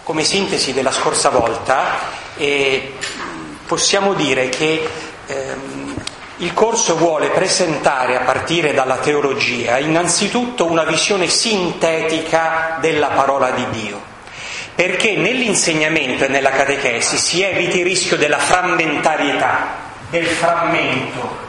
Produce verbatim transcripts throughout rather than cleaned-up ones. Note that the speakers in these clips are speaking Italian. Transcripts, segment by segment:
come sintesi della scorsa volta, eh, possiamo dire che ehm, il corso vuole presentare, a partire dalla teologia, innanzitutto una visione sintetica della parola di Dio, perché nell'insegnamento e nella catechesi si eviti il rischio della frammentarietà, del frammento.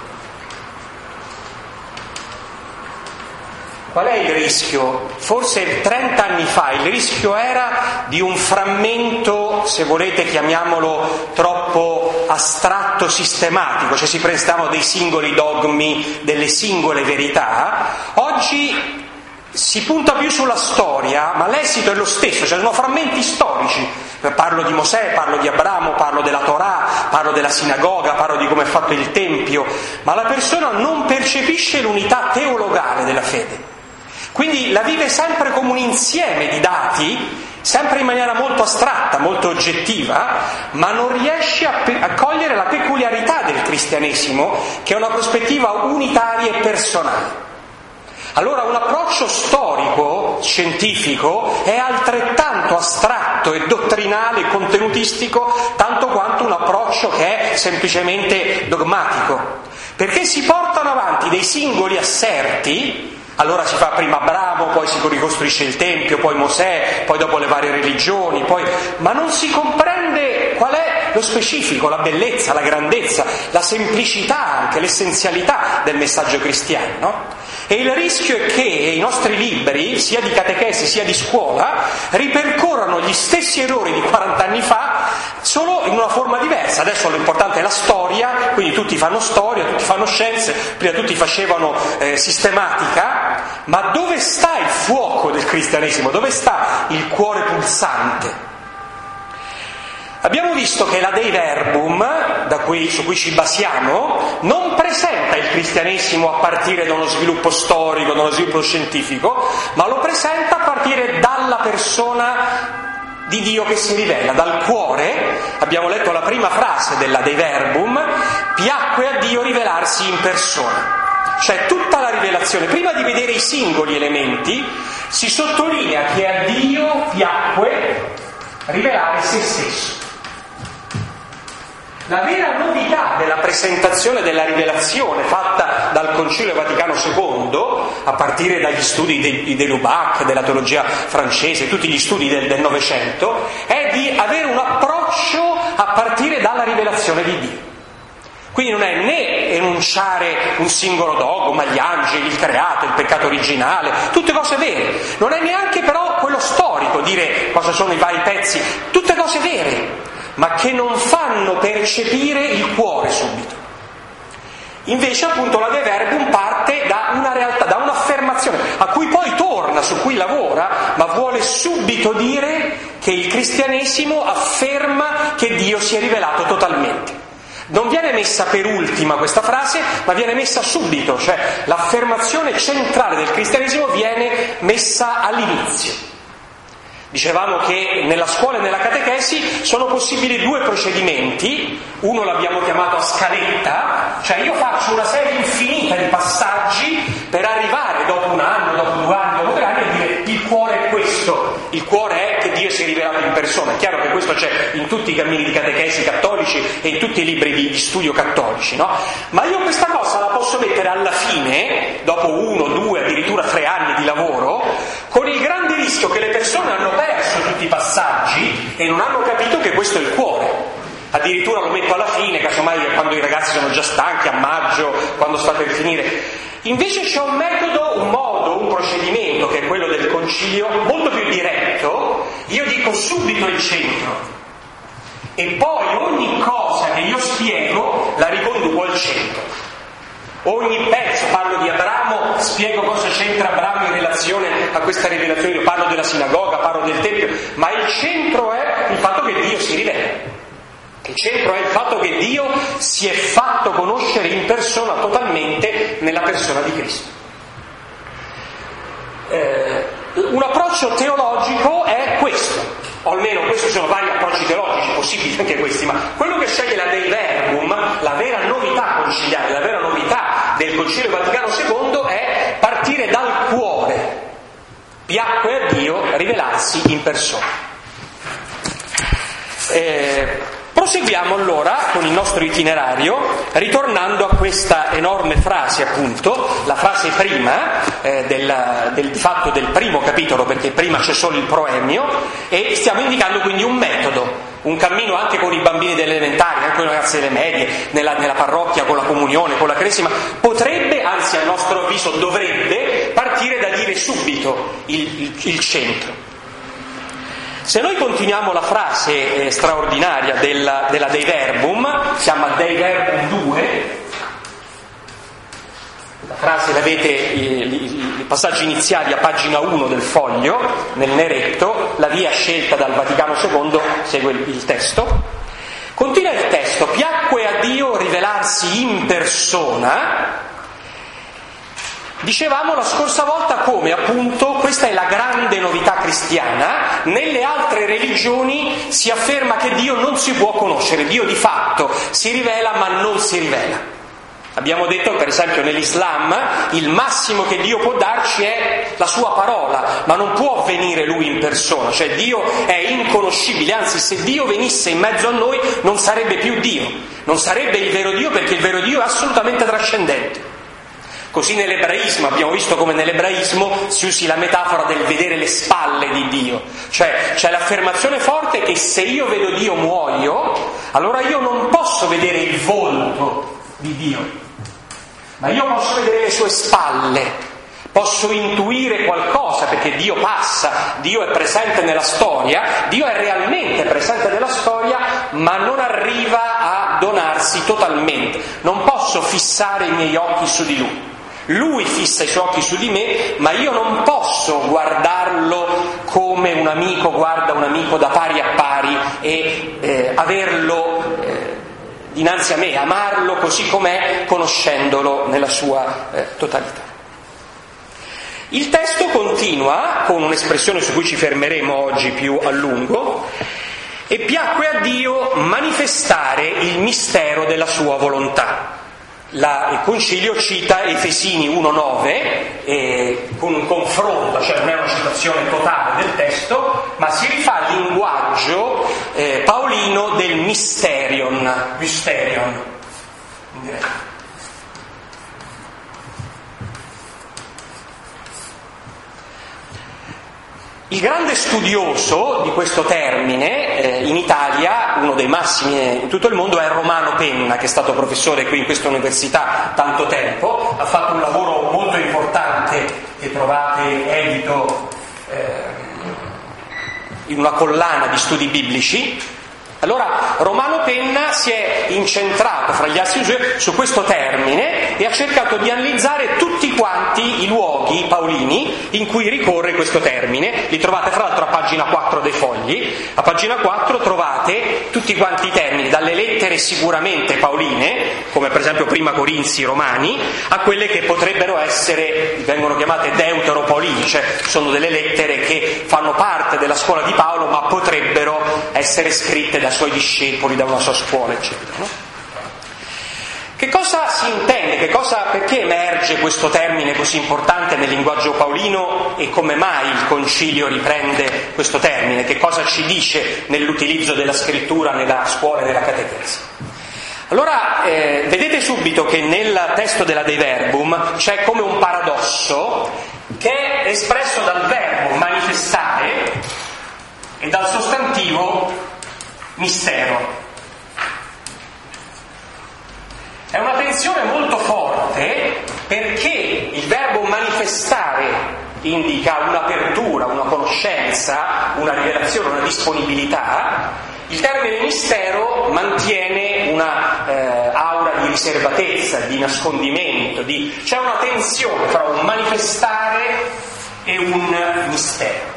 Qual è il rischio? Forse trenta anni fa il rischio era di un frammento, se volete chiamiamolo troppo astratto, sistematico, cioè si prestavano dei singoli dogmi, delle singole verità. Oggi si punta più sulla storia, ma l'esito è lo stesso, cioè sono frammenti storici. Parlo di Mosè, parlo di Abramo, parlo della Torah, parlo della sinagoga, parlo di come è fatto il Tempio, ma la persona non percepisce l'unità teologale della fede. Quindi la vive sempre come un insieme di dati, sempre in maniera molto astratta, molto oggettiva, ma non riesce a, pe- a cogliere la peculiarità del cristianesimo, che è una prospettiva unitaria e personale. Allora un approccio storico, scientifico, è altrettanto astratto e dottrinale, contenutistico, tanto quanto un approccio che è semplicemente dogmatico, perché si portano avanti dei singoli asserti. Allora si fa prima Abramo, poi si ricostruisce il Tempio, poi Mosè, poi dopo le varie religioni, poi... ma non si comprende qual è lo specifico, la bellezza, la grandezza, la semplicità, anche l'essenzialità del messaggio cristiano, no? E il rischio è che i nostri libri, sia di catechesi sia di scuola, ripercorrano gli stessi errori di quaranta anni fa, solo in una forma diversa. Adesso l'importante è la storia, quindi tutti fanno storia, tutti fanno scienze, prima tutti facevano eh, sistematica, ma dove sta il fuoco del cristianesimo? Dove sta il cuore pulsante? Abbiamo visto che la Dei Verbum, da cui, su cui ci basiamo, non presenta il cristianesimo a partire da uno sviluppo storico, da uno sviluppo scientifico, ma lo presenta a partire dalla persona di Dio che si rivela, dal cuore. Abbiamo letto la prima frase della Dei Verbum: piacque a Dio rivelarsi in persona. Cioè tutta la rivelazione, prima di vedere i singoli elementi, si sottolinea che a Dio piacque rivelare se stesso. La vera novità della presentazione della rivelazione fatta dal Concilio Vaticano secondo, a partire dagli studi di, di Lubac, della teologia francese, tutti gli studi del, del Novecento, è di avere un approccio a partire dalla rivelazione di Dio. Quindi non è né enunciare un singolo dogma, gli angeli, il creato, il peccato originale, tutte cose vere. Non è neanche però quello storico, dire cosa sono i vari pezzi, tutte cose vere, ma che non fanno percepire il cuore subito. Invece appunto la De Verbum parte da una realtà, da un'affermazione a cui poi torna, su cui lavora, ma vuole subito dire che il cristianesimo afferma che Dio si è rivelato totalmente. Non viene messa per ultima questa frase, ma viene messa subito, cioè l'affermazione centrale del cristianesimo viene messa all'inizio. Dicevamo che nella scuola e nella catechesi sono possibili due procedimenti, uno l'abbiamo chiamato a scaletta, cioè io faccio una serie infinita di passaggi per arrivare dopo un anno, dopo due anni, dopo tre anni a dire il cuore è questo, il cuore è che Dio si è rivelato in persona. È chiaro che questo c'è in tutti i cammini di catechesi cattolici e in tutti i libri di, di studio cattolici, no? Ma io questa cosa la posso mettere alla fine, dopo uno, due, addirittura tre anni di lavoro, con il grande rischio che le persone hanno perso tutti i passaggi e non hanno capito che questo è il cuore. Addirittura lo metto alla fine, casomai quando i ragazzi sono già stanchi, a maggio, quando sta per finire. Invece c'è un metodo, un modo, un procedimento, che è quello del concilio, molto più diretto. Io dico subito il centro e poi ogni cosa che io spiego la riconduco al centro. Ogni pezzo, parlo di Abramo, spiego cosa c'entra Abramo in relazione a questa rivelazione, io parlo della sinagoga, parlo del Tempio, ma il centro è il fatto che Dio si rivela. Il centro è il fatto che Dio si è fatto conoscere in persona totalmente nella persona di Cristo. Eh, un approccio teologico è questo, o almeno questi sono vari approcci teologici possibili anche questi, ma quello che sceglie la Dei Verbum, la vera novità conciliare, la vera novità del Concilio Vaticano secondo è partire dal cuore. Piacque a Dio rivelarsi in persona. Eh, proseguiamo allora con il nostro itinerario, ritornando a questa enorme frase, appunto, la frase prima eh, del, del, di fatto del primo capitolo, perché prima c'è solo il proemio, e stiamo indicando quindi un metodo, un cammino anche con i bambini delle elementari, anche con i ragazzi delle medie, nella, nella parrocchia, con la comunione, con la cresima. Potrebbe, anzi a nostro avviso dovrebbe, partire da dire subito il, il, il centro. Se noi continuiamo la frase eh, straordinaria della, della Dei Verbum, siamo a Dei Verbum due, la frase l'avete, i, i passaggi iniziali a pagina uno del foglio, nel neretto, la via scelta dal Vaticano secondo segue il, il testo. Continua il testo: piacque a Dio rivelarsi in persona. Dicevamo la scorsa volta come, appunto, questa è la grande novità cristiana. Nelle altre religioni si afferma che Dio non si può conoscere, Dio di fatto si rivela ma non si rivela. Abbiamo detto, per esempio, nell'Islam il massimo che Dio può darci è la sua parola, ma non può venire Lui in persona, cioè Dio è inconoscibile, anzi se Dio venisse in mezzo a noi non sarebbe più Dio, non sarebbe il vero Dio, perché il vero Dio è assolutamente trascendente. Così nell'ebraismo, abbiamo visto come nell'ebraismo si usi la metafora del vedere le spalle di Dio, cioè c'è l'affermazione forte che se io vedo Dio muoio, allora io non posso vedere il volto di Dio, ma io posso vedere le sue spalle, posso intuire qualcosa, perché Dio passa, Dio è presente nella storia, Dio è realmente presente nella storia, ma non arriva a donarsi totalmente, non posso fissare i miei occhi su di Lui. Lui fissa i suoi occhi su di me, ma io non posso guardarlo come un amico guarda un amico da pari a pari e eh, averlo eh, dinanzi a me, amarlo così com'è, conoscendolo nella sua eh, totalità. Il testo continua con un'espressione su cui ci fermeremo oggi più a lungo: e piacque a Dio manifestare il mistero della sua volontà. La, il Concilio cita Efesini uno nove eh, con un confronto, cioè non è una citazione totale del testo, ma si rifà al linguaggio eh, paolino del mysterion, mysterion in greco. Il grande studioso di questo termine eh, in Italia, uno dei massimi in tutto il mondo, è Romano Penna, che è stato professore qui in questa università tanto tempo, ha fatto un lavoro molto importante che trovate edito eh, in una collana di studi biblici. Allora Romano Penna si è incentrato fra gli altri su questo termine e ha cercato di analizzare tutti quanti i luoghi paolini in cui ricorre questo termine. Li trovate fra l'altro a pagina quattro dei fogli. A pagina quattro trovate tutti quanti i termini, dalle lettere sicuramente paoline, come per esempio prima Corinzi, Romani, a quelle che potrebbero essere, vengono chiamate deuteropaolini, cioè sono delle lettere che fanno parte della scuola di Paolo ma potrebbero essere scritte da suoi discepoli, da una sua scuola, eccetera, no? Che cosa si intende? Che cosa, perché emerge questo termine così importante nel linguaggio paolino e come mai il Concilio riprende questo termine? Che cosa ci dice nell'utilizzo della scrittura nella scuola e nella catechesi? Allora, eh, vedete subito che nel testo della Dei Verbum c'è come un paradosso che è espresso dal verbo manifestare e dal sostantivo mistero. È una tensione molto forte perché il verbo manifestare indica un'apertura, una conoscenza, una rivelazione, una disponibilità. Il termine mistero mantiene una eh, aura di riservatezza, di nascondimento, di... c'è una tensione tra un manifestare e un mistero.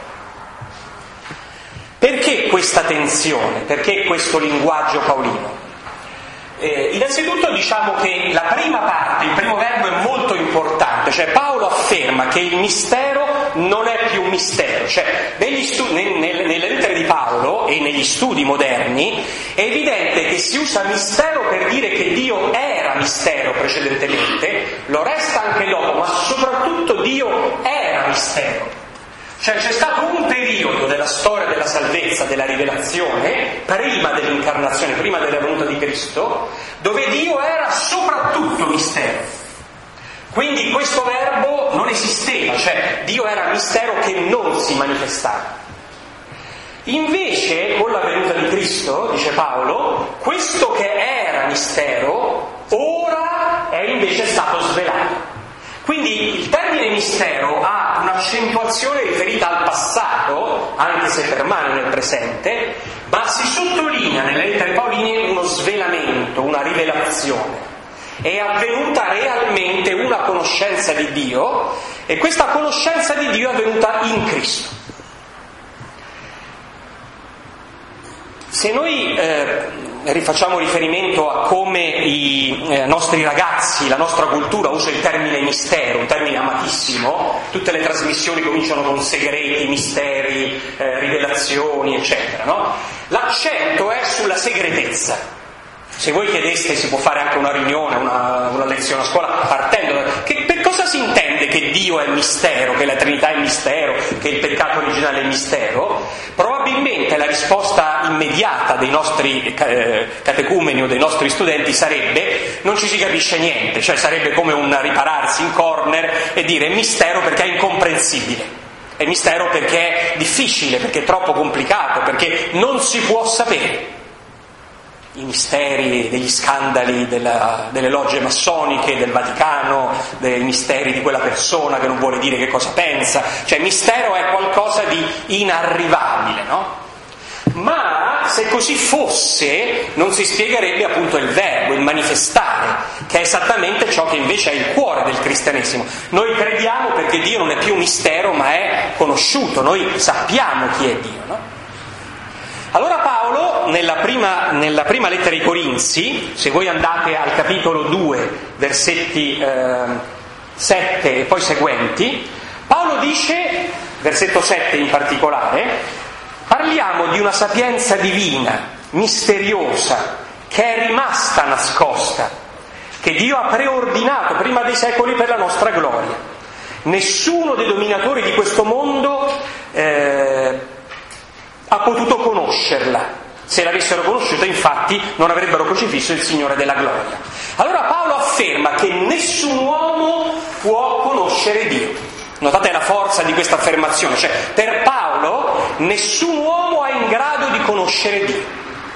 Perché questa tensione? Perché questo linguaggio paolino? Eh, innanzitutto diciamo che la prima parte, il primo verbo è molto importante, cioè Paolo afferma che il mistero non è più mistero, cioè negli studi, nel, nel, nelle lettere di Paolo e negli studi moderni è evidente che si usa mistero per dire che Dio era mistero precedentemente, lo resta anche dopo, ma soprattutto Dio era mistero. Cioè c'è stato un periodo della storia della salvezza, della rivelazione, prima dell'incarnazione, prima della venuta di Cristo, dove Dio era soprattutto mistero. Quindi questo verbo non esisteva, cioè Dio era mistero che non si manifestava. Invece, con la venuta di Cristo, dice Paolo, questo che era mistero, ora è invece stato svelato. Quindi il termine mistero ha un'accentuazione riferita al passato, anche se permane nel presente, ma si sottolinea nelle lettere paoline uno svelamento, una rivelazione. È avvenuta realmente una conoscenza di Dio, e questa conoscenza di Dio è avvenuta in Cristo. Se noi eh, rifacciamo riferimento a come i eh, nostri ragazzi, la nostra cultura usa il termine mistero, un termine amatissimo, tutte le trasmissioni cominciano con segreti, misteri, eh, rivelazioni, eccetera, no? L'accento è sulla segretezza. Se voi chiedeste, si può fare anche una riunione, una, una lezione a scuola, partendo da... Che, per cosa si intende che Dio è mistero, che la Trinità è mistero, che il peccato originale è mistero? Probabilmente la risposta immediata dei nostri eh, catecumeni o dei nostri studenti sarebbe: non ci si capisce niente, cioè sarebbe come un ripararsi in corner e dire è mistero perché è incomprensibile. È mistero perché è difficile, perché è troppo complicato, perché non si può sapere. I misteri degli scandali della, delle logge massoniche, del Vaticano, dei misteri di quella persona che non vuole dire che cosa pensa, cioè mistero è qualcosa di inarrivabile, no? Ma se così fosse non si spiegherebbe appunto il verbo, il manifestare, che è esattamente ciò che invece è il cuore del cristianesimo. Noi crediamo perché Dio non è più mistero ma è conosciuto, noi sappiamo chi è Dio, no? Allora Paolo, nella prima, nella prima lettera ai Corinzi, se voi andate al capitolo due, versetti eh, sette e poi seguenti, Paolo dice, versetto sette in particolare, parliamo di una sapienza divina, misteriosa, che è rimasta nascosta, che Dio ha preordinato prima dei secoli per la nostra gloria. Nessuno dei dominatori di questo mondo eh, ha potuto conoscerla. Se l'avessero conosciuta, infatti, non avrebbero crocifisso il Signore della gloria. Allora Paolo afferma che nessun uomo può conoscere Dio. Notate la forza di questa affermazione, cioè per Paolo nessun uomo è in grado di conoscere Dio.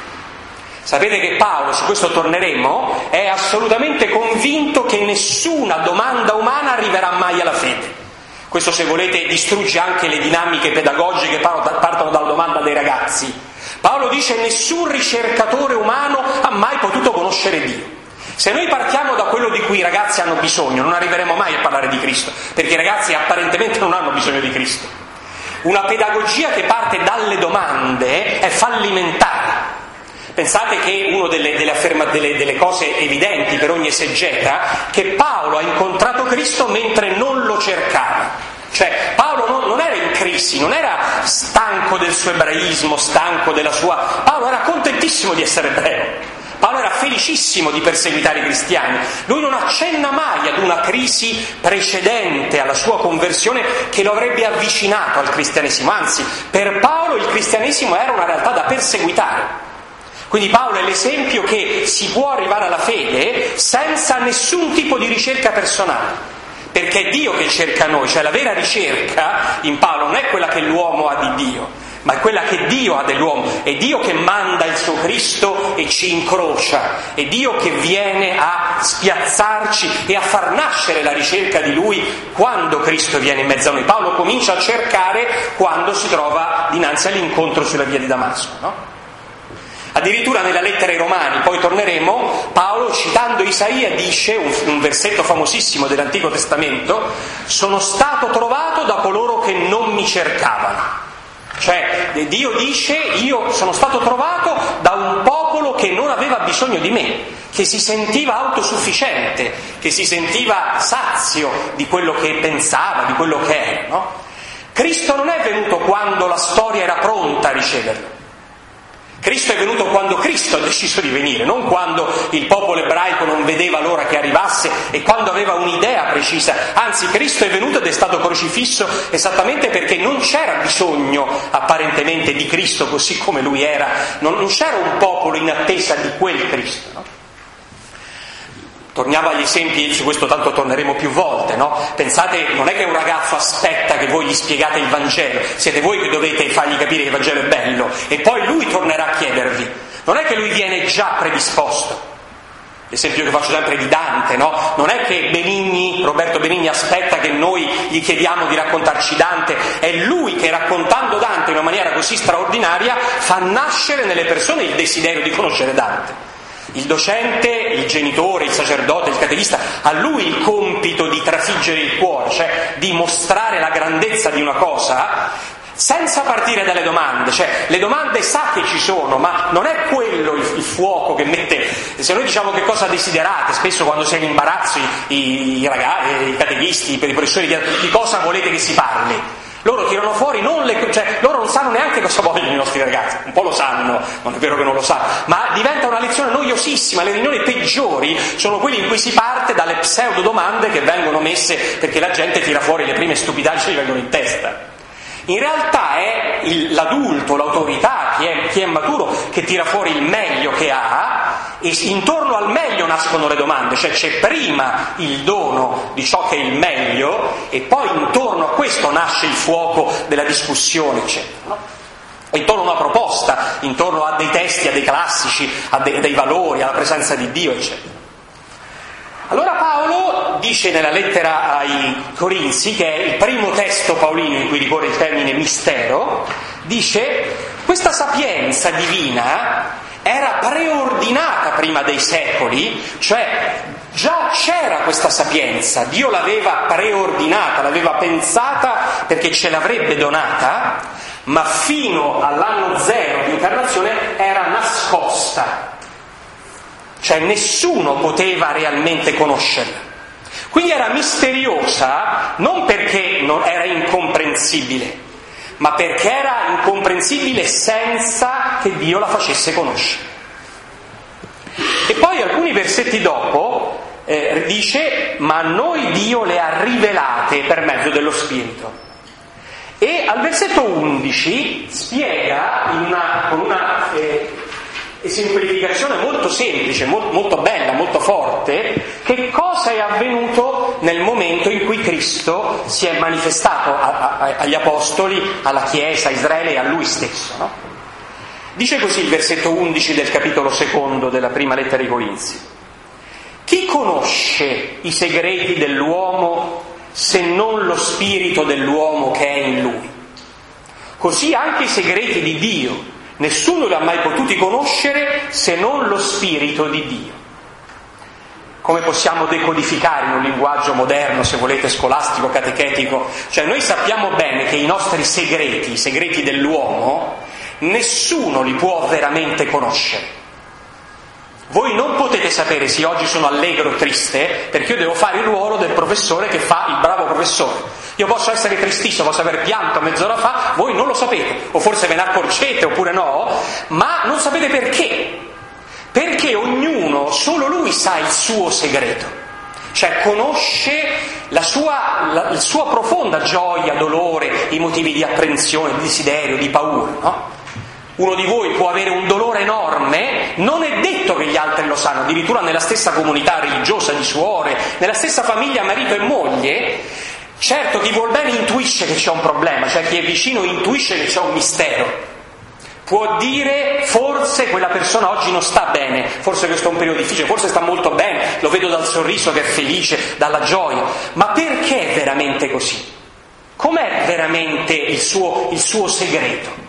Sapete che Paolo, su questo torneremo, è assolutamente convinto che nessuna domanda umana arriverà mai alla fede. Questo, se volete, distrugge anche le dinamiche pedagogiche che partono dalla domanda dei ragazzi. Paolo dice che nessun ricercatore umano ha mai potuto conoscere Dio. Se noi partiamo da quello di cui i ragazzi hanno bisogno, non arriveremo mai a parlare di Cristo, perché i ragazzi apparentemente non hanno bisogno di Cristo. Una pedagogia che parte dalle domande è fallimentare. Pensate che una delle, delle, afferma, delle, delle cose evidenti per ogni esegeta, che Paolo ha incontrato Cristo mentre non lo cercava. Cioè Paolo non, non era in crisi, non era stanco del suo ebraismo, stanco della sua... Paolo era contentissimo di essere ebreo. Paolo era felicissimo di perseguitare i cristiani. Lui non accenna mai ad una crisi precedente alla sua conversione che lo avrebbe avvicinato al cristianesimo. Anzi, per Paolo il cristianesimo era una realtà da perseguitare. Quindi Paolo è l'esempio che si può arrivare alla fede senza nessun tipo di ricerca personale, perché è Dio che cerca noi, cioè la vera ricerca in Paolo non è quella che l'uomo ha di Dio, ma è quella che Dio ha dell'uomo. È Dio che manda il suo Cristo e ci incrocia, è Dio che viene a spiazzarci e a far nascere la ricerca di Lui quando Cristo viene in mezzo a noi. Paolo comincia a cercare quando si trova dinanzi all'incontro sulla via di Damasco, no? Addirittura nella lettera ai Romani, poi torneremo, Paolo, citando Isaia, dice, un, un versetto famosissimo dell'Antico Testamento: sono stato trovato da coloro che non mi cercavano. Cioè Dio dice: io sono stato trovato da un popolo che non aveva bisogno di me, che si sentiva autosufficiente, che si sentiva sazio di quello che pensava, di quello che era, no? Cristo non è venuto quando la storia era pronta a riceverlo. Cristo è venuto quando Cristo ha deciso di venire, non quando il popolo ebraico non vedeva l'ora che arrivasse e quando aveva un'idea precisa. Anzi, Cristo è venuto ed è stato crocifisso esattamente perché non c'era bisogno apparentemente di Cristo così come lui era, non, non c'era un popolo in attesa di quel Cristo, no? Torniamo agli esempi, su questo tanto torneremo più volte, no? Pensate, non è che un ragazzo aspetta che voi gli spiegate il Vangelo, siete voi che dovete fargli capire che il Vangelo è bello e poi lui tornerà a chiedervi. Non è che lui viene già predisposto. L'esempio che faccio sempre di Dante, no? Non è che Benigni, Roberto Benigni aspetta che noi gli chiediamo di raccontarci Dante, è lui che raccontando Dante in una maniera così straordinaria fa nascere nelle persone il desiderio di conoscere Dante. Il docente, il genitore, il sacerdote, il catechista, ha lui il compito di trafiggere il cuore, cioè di mostrare la grandezza di una cosa senza partire dalle domande. Cioè, le domande sa che ci sono, ma non è quello il, il fuoco che mette. Se noi diciamo che cosa desiderate, spesso quando si è in imbarazzo i, i ragazzi, i catechisti, i professori chiedono di cosa volete che si parli. Loro tirano fuori, non le, cioè loro non sanno neanche cosa vogliono i nostri ragazzi, un po' lo sanno, non è vero che non lo sanno, ma diventa una lezione noiosissima. Le riunioni peggiori sono quelle in cui si parte dalle pseudo domande che vengono messe perché la gente tira fuori le prime stupidaggini che gli vengono in testa. In realtà è il, l'adulto, l'autorità, chi è, chi è maturo, che tira fuori il meglio che ha, e intorno al meglio nascono le domande, cioè c'è prima il dono di ciò che è il meglio e poi intorno a questo nasce il fuoco della discussione, eccetera, no? Intorno a una proposta, intorno a dei testi, a dei classici, a dei, dei valori, alla presenza di Dio, eccetera. Allora Paolo dice nella lettera ai Corinzi, che è il primo testo paolino in cui ricorre il termine mistero, dice: questa sapienza divina era preordinata prima dei secoli, cioè già c'era questa sapienza, Dio l'aveva preordinata, l'aveva pensata perché ce l'avrebbe donata, ma fino all'anno zero di incarnazione era nascosta. Cioè nessuno poteva realmente conoscerla. Quindi era misteriosa non perché non era incomprensibile, ma perché era incomprensibile senza che Dio la facesse conoscere. E poi alcuni versetti dopo eh, dice: ma a noi Dio le ha rivelate per mezzo dello Spirito. E al versetto undici spiega in una, con una eh, esemplificazione molto semplice, molto, molto bella, molto forte, che cosa è avvenuto nel momento in cui Cristo si è manifestato a, a, agli Apostoli, alla Chiesa, a Israele e a Lui stesso, no? Dice così il versetto undici del capitolo secondo della prima lettera ai Corinzi: chi conosce i segreti dell'uomo se non lo spirito dell'uomo che è in lui? Così anche i segreti di Dio nessuno li ha mai potuti conoscere se non lo Spirito di Dio. Come possiamo decodificare in un linguaggio moderno, se volete, scolastico, catechetico? Cioè noi sappiamo bene che i nostri segreti, i segreti dell'uomo, nessuno li può veramente conoscere. Voi non potete sapere se oggi sono allegro o triste, perché io devo fare il ruolo del professore che fa il bravo professore. Io posso essere tristissimo, posso aver pianto mezz'ora fa, voi non lo sapete, o forse ve ne accorgete oppure no, ma non sapete perché. Perché ognuno, solo lui sa il suo segreto, cioè conosce la sua, la, la sua profonda gioia, dolore, i motivi di apprensione, di desiderio, di paura, no? Uno di voi può avere un dolore enorme, non è detto che gli altri lo sanno, addirittura nella stessa comunità religiosa di suore, nella stessa famiglia marito e moglie. Certo, chi vuol bene intuisce che c'è un problema, cioè chi è vicino intuisce che c'è un mistero. Può dire: forse quella persona oggi non sta bene, forse questo è un periodo difficile, forse sta molto bene, lo vedo dal sorriso che è felice, dalla gioia. Ma perché è veramente così? Com'è veramente il suo, il suo segreto?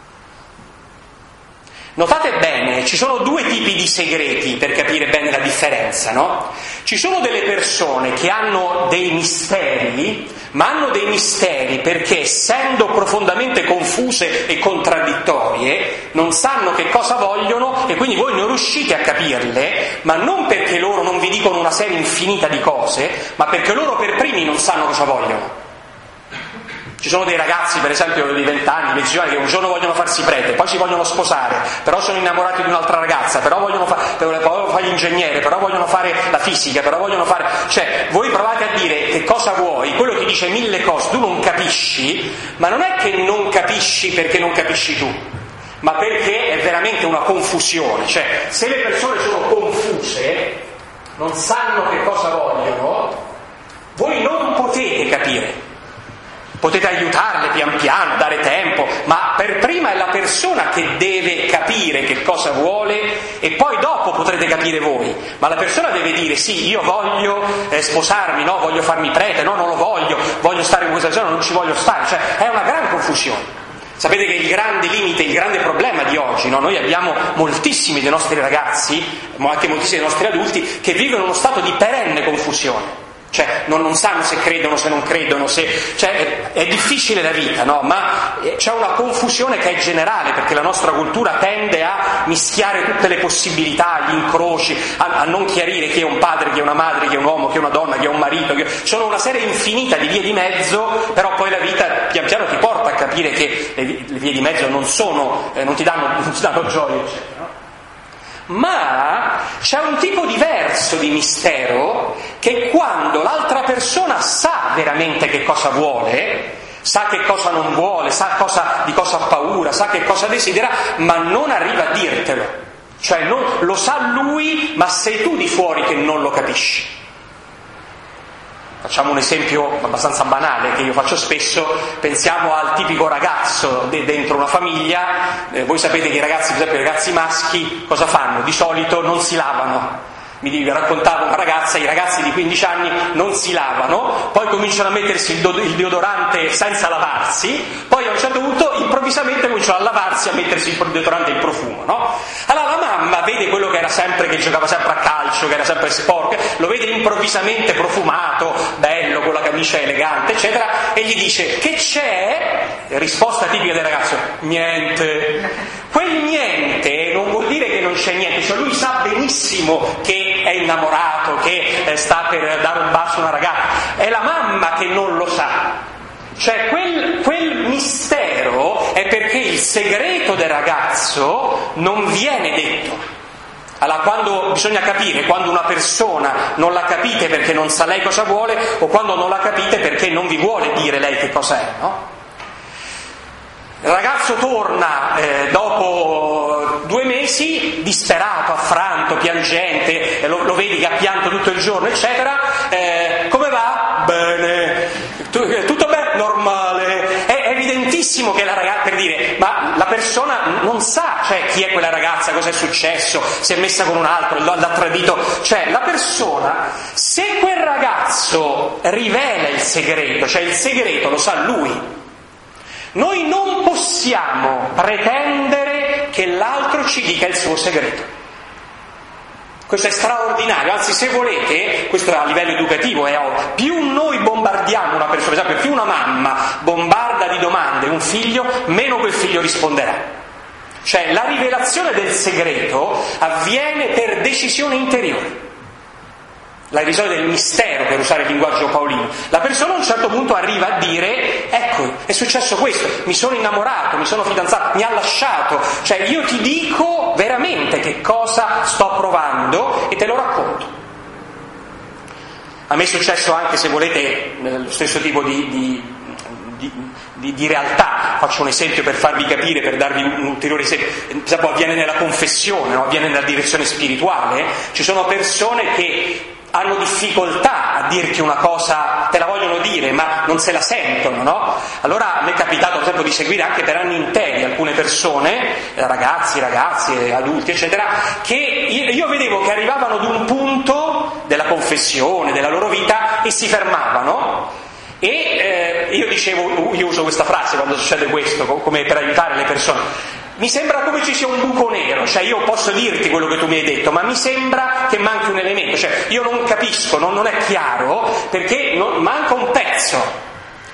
Notate bene, ci sono due tipi di segreti per capire bene la differenza, no? Ci sono delle persone che hanno dei misteri, ma hanno dei misteri perché, essendo profondamente confuse e contraddittorie, non sanno che cosa vogliono e quindi voi non riuscite a capirle, ma non perché loro non vi dicono una serie infinita di cose, ma perché loro per primi non sanno cosa vogliono. Ci sono dei ragazzi, per esempio, di venti anni, venticinque anni, che un giorno vogliono farsi prete, poi si vogliono sposare, però sono innamorati di un'altra ragazza, però vogliono, fa- vogliono fare l'ingegnere, però vogliono fare la fisica, però vogliono fare... Cioè, voi provate a dire che cosa vuoi, quello ti dice mille cose, tu non capisci, ma non è che non capisci perché non capisci tu, ma perché è veramente una confusione. Cioè, se le persone sono confuse, non sanno che cosa vogliono, voi non potete capire. Potete aiutarle pian piano, dare tempo, ma per prima è la persona che deve capire che cosa vuole e poi dopo potrete capire voi. Ma la persona deve dire sì, io voglio eh, sposarmi, no, voglio farmi prete, no, non lo voglio, voglio stare in questa zona, non ci voglio stare. Cioè è una gran confusione. Sapete che il grande limite, il grande problema di oggi, no? Noi abbiamo moltissimi dei nostri ragazzi, ma anche moltissimi dei nostri adulti, che vivono in uno stato di perenne confusione. Cioè non, non sanno se credono, se non credono, se, cioè, è, è difficile la vita, no? Ma c'è una confusione che è generale, perché la nostra cultura tende a mischiare tutte le possibilità, gli incroci, a, a non chiarire chi è un padre, chi è una madre, chi è un uomo, chi è una donna, chi è un marito. Chi è... Sono una serie infinita di vie di mezzo, però poi la vita pian piano ti porta a capire che le, le vie di mezzo non sono, eh, non ti danno, non ti danno gioia, eccetera. Ma c'è un tipo diverso di mistero che quando l'altra persona sa veramente che cosa vuole, sa che cosa non vuole, sa cosa, di cosa ha paura, sa che cosa desidera, ma non arriva a dirtelo. Cioè non, lo sa lui, ma sei tu di fuori che non lo capisci. Facciamo un esempio abbastanza banale che io faccio spesso, pensiamo al tipico ragazzo de- dentro una famiglia, eh, voi sapete che i ragazzi, per esempio i ragazzi maschi, cosa fanno? Di solito non si lavano. Mi raccontava una ragazza, i ragazzi di quindici anni non si lavano, poi cominciano a mettersi il, do- il deodorante senza lavarsi, poi a un certo punto improvvisamente cominciano a lavarsi, a mettersi il deodorante e il profumo, no? Allora la mamma vede quello che era sempre, che giocava sempre a calcio, che era sempre sporco, lo vede improvvisamente profumato, bello, con la camicia elegante, eccetera, e gli dice: che c'è? Risposta tipica del ragazzo: niente. Quel niente non vuol dire che non c'è niente, cioè lui sa benissimo che è innamorato, che sta per dare un bacio a una ragazza, è la mamma che non lo sa. Cioè quel, quel mistero è perché il segreto del ragazzo non viene detto. Allora, quando bisogna capire quando una persona non la capite perché non sa lei cosa vuole, o quando non la capite perché non vi vuole dire lei che cosa è, no? Il ragazzo torna eh, dopo due mesi, disperato, affranto, piangente, eh, lo, lo vedi che ha pianto tutto il giorno, eccetera. Eh, come va? Bene. Tu, tutto bene? Normale. È evidentissimo che la ragazza, per dire, ma la persona non sa, cioè, chi è quella ragazza, cosa è successo, si è messa con un altro, l'ha tradito. Cioè, la persona, se quel ragazzo rivela il segreto, cioè il segreto lo sa lui, noi non possiamo pretendere che l'altro ci dica il suo segreto. Questo è straordinario, anzi, se volete, questo a livello educativo è ovvio, più noi bombardiamo una persona, per esempio più una mamma bombarda di domande un figlio, meno quel figlio risponderà. Cioè la rivelazione del segreto avviene per decisione interiore. La rivelazione del mistero, per usare il linguaggio paolino. La persona a un certo punto arriva a dire: ecco, è successo questo, mi sono innamorato, mi sono fidanzato, mi ha lasciato, cioè io ti dico veramente che cosa sto provando e te lo racconto. A me è successo anche, se volete, lo stesso tipo di, di, di, di, di realtà. Faccio un esempio per farvi capire, per darvi un ulteriore esempio. Per esempio, avviene nella confessione, no? Avviene nella direzione spirituale. Ci sono persone che hanno difficoltà a dirti una cosa, te la vogliono dire, ma non se la sentono, no? Allora mi è capitato, per esempio, di seguire anche per anni interi alcune persone, ragazzi, ragazze, adulti, eccetera, che io, io vedevo che arrivavano ad un punto della confessione, della loro vita, e si fermavano. E eh, io dicevo, io uso questa frase quando succede questo, come per aiutare le persone: mi sembra come ci sia un buco nero, cioè io posso dirti quello che tu mi hai detto, ma mi sembra che manchi un elemento, cioè io non capisco, non, non è chiaro, perché non, manca un pezzo.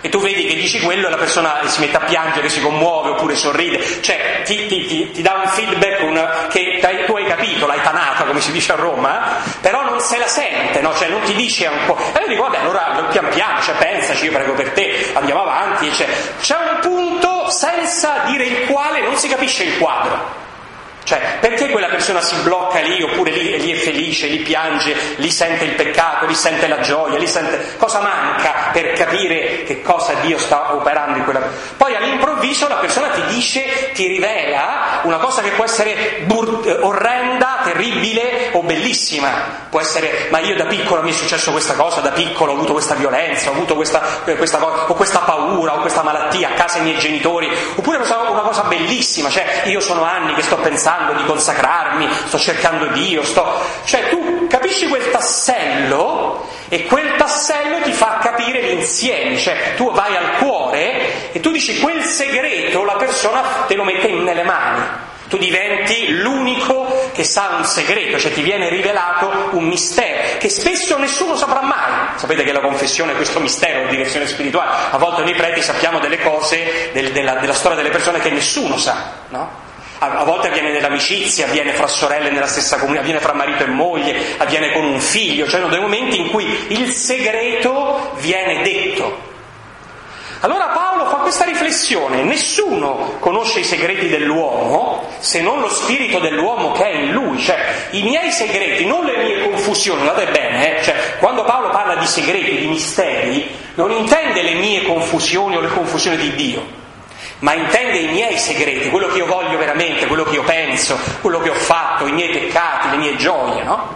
E tu vedi che dici quello e la persona si mette a piangere, si commuove oppure sorride, cioè ti, ti, ti, ti dà un feedback una, che tu hai capito, l'hai tanata come si dice a Roma, però non se la sente, no? Cioè non ti dice un po'. E io dico vabbè, allora pian piano, cioè pensaci, io prego per te, andiamo avanti, cioè, c'è un punto senza dire il quale non si capisce il quadro. Cioè, perché quella persona si blocca lì, oppure lì, lì è felice, lì piange, lì sente il peccato, lì sente la gioia, lì sente... Cosa manca per capire che cosa Dio sta operando in quella... Poi all'improvviso la persona ti dice, ti rivela una cosa che può essere bur... orrenda, terribile o bellissima. Può essere, ma io da piccolo mi è successo questa cosa, da piccolo ho avuto questa violenza, ho avuto questa, questa cosa, ho questa paura, ho questa malattia a casa ai miei genitori, oppure una cosa bellissima, cioè io sono anni che sto pensando di consacrarmi, sto cercando Dio, sto... Cioè tu capisci quel tassello e quel tassello ti fa capire l'insieme, cioè tu vai al cuore e tu dici quel segreto la persona te lo mette nelle mani, tu diventi l'unico che sa un segreto, cioè ti viene rivelato un mistero che spesso nessuno saprà mai. Sapete che la confessione è questo mistero di direzione spirituale, a volte noi preti sappiamo delle cose del, della, della storia delle persone che nessuno sa, no? A volte avviene nell'amicizia, avviene fra sorelle nella stessa comunità, avviene fra marito e moglie, avviene con un figlio, cioè sono dei momenti in cui il segreto viene detto. Allora Paolo fa questa riflessione: nessuno conosce i segreti dell'uomo se non lo spirito dell'uomo che è in lui, cioè i miei segreti, non le mie confusioni, guardate bene, eh? Cioè quando Paolo parla di segreti, di misteri, non intende le mie confusioni o le confusioni di Dio, ma intende i miei segreti, quello che io voglio veramente, quello che io penso, quello che ho fatto, i miei peccati, le mie gioie, no?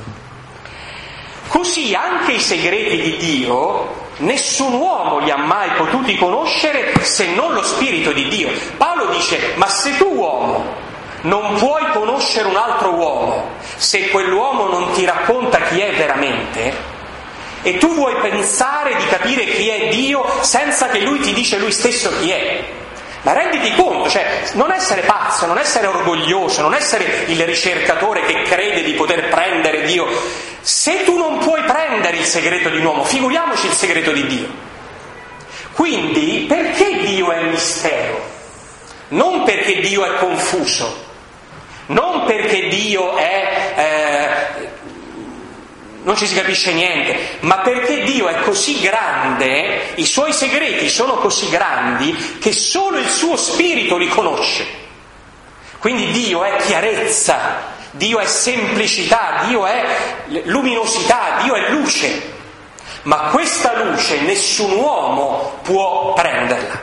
Così anche i segreti di Dio nessun uomo li ha mai potuti conoscere se non lo Spirito di Dio. Paolo dice, ma se tu uomo non puoi conoscere un altro uomo se quell'uomo non ti racconta chi è veramente, e tu vuoi pensare di capire chi è Dio senza che lui ti dice lui stesso chi è. Ma renditi conto, cioè, non essere pazzo, non essere orgoglioso, non essere il ricercatore che crede di poter prendere Dio. Se tu non puoi prendere il segreto di un uomo, figuriamoci il segreto di Dio. Quindi, perché Dio è mistero? Non perché Dio è confuso, non perché Dio è... Eh, non ci si capisce niente, ma perché Dio è così grande, i suoi segreti sono così grandi che solo il suo spirito li conosce. Quindi Dio è chiarezza, Dio è semplicità, Dio è luminosità, Dio è luce. Ma questa luce nessun uomo può prenderla.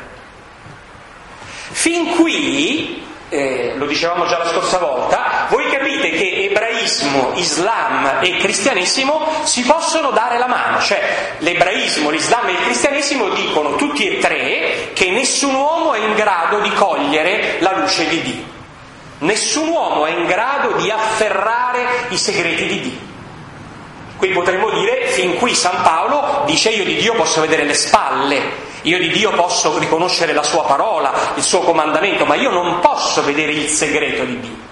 Fin qui, eh, lo dicevamo già la scorsa volta, voi capite che ebraismo, islam e cristianesimo si possono dare la mano, cioè l'ebraismo, l'islam e il cristianesimo dicono tutti e tre che nessun uomo è in grado di cogliere la luce di Dio, nessun uomo è in grado di afferrare i segreti di Dio. Qui potremmo dire, fin qui San Paolo dice io di Dio posso vedere le spalle, io di Dio posso riconoscere la sua parola, il suo comandamento, ma io non posso vedere il segreto di Dio.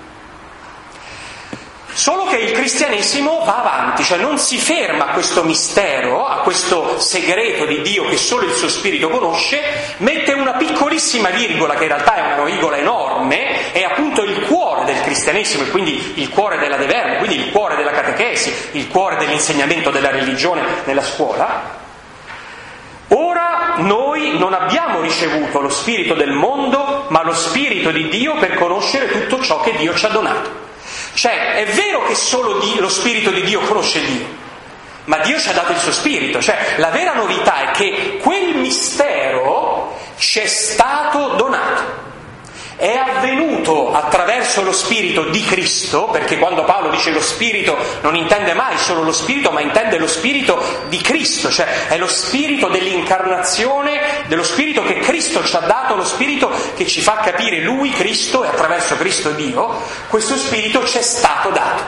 Solo che il cristianesimo va avanti, cioè non si ferma a questo mistero, a questo segreto di Dio che solo il suo spirito conosce, mette una piccolissima virgola, che in realtà è una virgola enorme, è appunto il cuore del cristianesimo e quindi il cuore della De Verme, quindi il cuore della catechesi, il cuore dell'insegnamento della religione nella scuola. Ora noi non abbiamo ricevuto lo spirito del mondo, ma lo spirito di Dio per conoscere tutto ciò che Dio ci ha donato. Cioè, è vero che solo Dio, lo spirito di Dio conosce Dio, ma Dio ci ha dato il suo spirito. Cioè, la vera novità è che quel mistero ci è stato donato. È avvenuto attraverso lo Spirito di Cristo, perché quando Paolo dice lo Spirito non intende mai solo lo Spirito, ma intende lo Spirito di Cristo, cioè è lo Spirito dell'incarnazione, dello Spirito che Cristo ci ha dato, lo Spirito che ci fa capire Lui, Cristo, e attraverso Cristo Dio, questo Spirito ci è stato dato.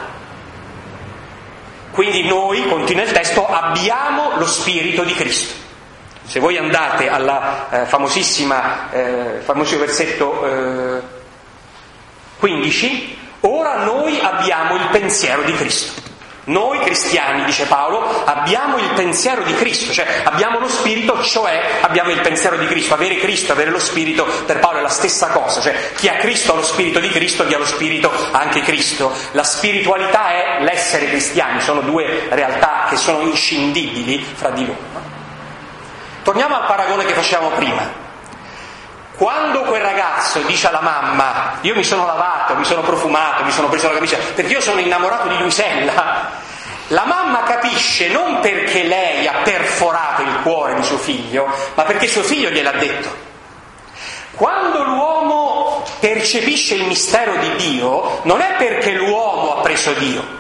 Quindi noi, continua il testo, abbiamo lo Spirito di Cristo. Se voi andate alla eh, famosissima, eh, famoso versetto eh, quindici, ora noi abbiamo il pensiero di Cristo. Noi cristiani, dice Paolo, abbiamo il pensiero di Cristo, cioè abbiamo lo Spirito, cioè abbiamo il pensiero di Cristo. Avere Cristo, avere lo Spirito, per Paolo è la stessa cosa, cioè chi ha Cristo ha lo Spirito di Cristo, chi ha lo Spirito ha anche Cristo. La spiritualità è l'essere cristiani, sono due realtà che sono inscindibili fra di loro. Torniamo al paragone che facevamo prima. Quando quel ragazzo dice alla mamma: io mi sono lavato, mi sono profumato, mi sono preso la camicia perché io sono innamorato di Luisella, la mamma capisce non perché lei ha perforato il cuore di suo figlio, ma perché suo figlio gliel'ha detto. Quando l'uomo percepisce il mistero di Dio, non è perché l'uomo ha preso Dio.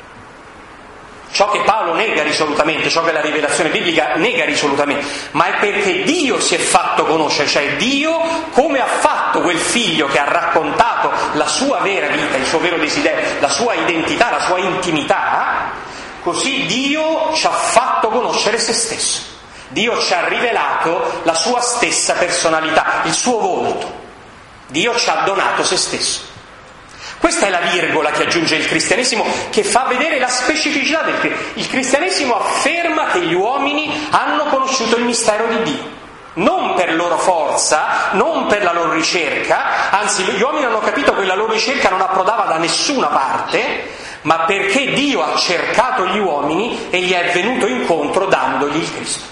Ciò che Paolo nega risolutamente, ciò che la rivelazione biblica nega risolutamente, ma è perché Dio si è fatto conoscere, cioè Dio, come ha fatto quel figlio che ha raccontato la sua vera vita, il suo vero desiderio, la sua identità, la sua intimità, così Dio ci ha fatto conoscere se stesso. Dio ci ha rivelato la sua stessa personalità, il suo volto. Dio ci ha donato se stesso. Questa è la virgola che aggiunge il cristianesimo, che fa vedere la specificità del cristianesimo. Il cristianesimo afferma che gli uomini hanno conosciuto il mistero di Dio, non per loro forza, non per la loro ricerca, anzi gli uomini hanno capito che la loro ricerca non approdava da nessuna parte, ma perché Dio ha cercato gli uomini e gli è venuto incontro dandogli il Cristo.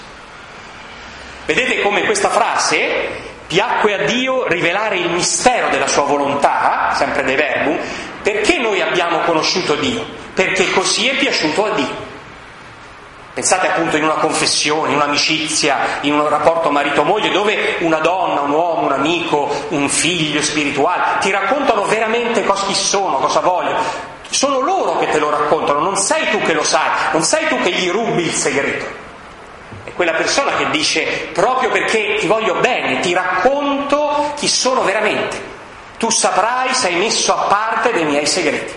Vedete come questa frase: piacque a Dio rivelare il mistero della sua volontà, sempre De Verbum. Perché noi abbiamo conosciuto Dio? Perché così è piaciuto a Dio. Pensate appunto in una confessione, in un'amicizia, in un rapporto marito-moglie, dove una donna, un uomo, un amico, un figlio spirituale ti raccontano veramente cosa chi sono, cosa vogliono. Sono loro che te lo raccontano, non sei tu che lo sai, non sei tu che gli rubi il segreto. Quella persona che dice: proprio perché ti voglio bene, ti racconto chi sono veramente, tu saprai, sei messo a parte dei miei segreti.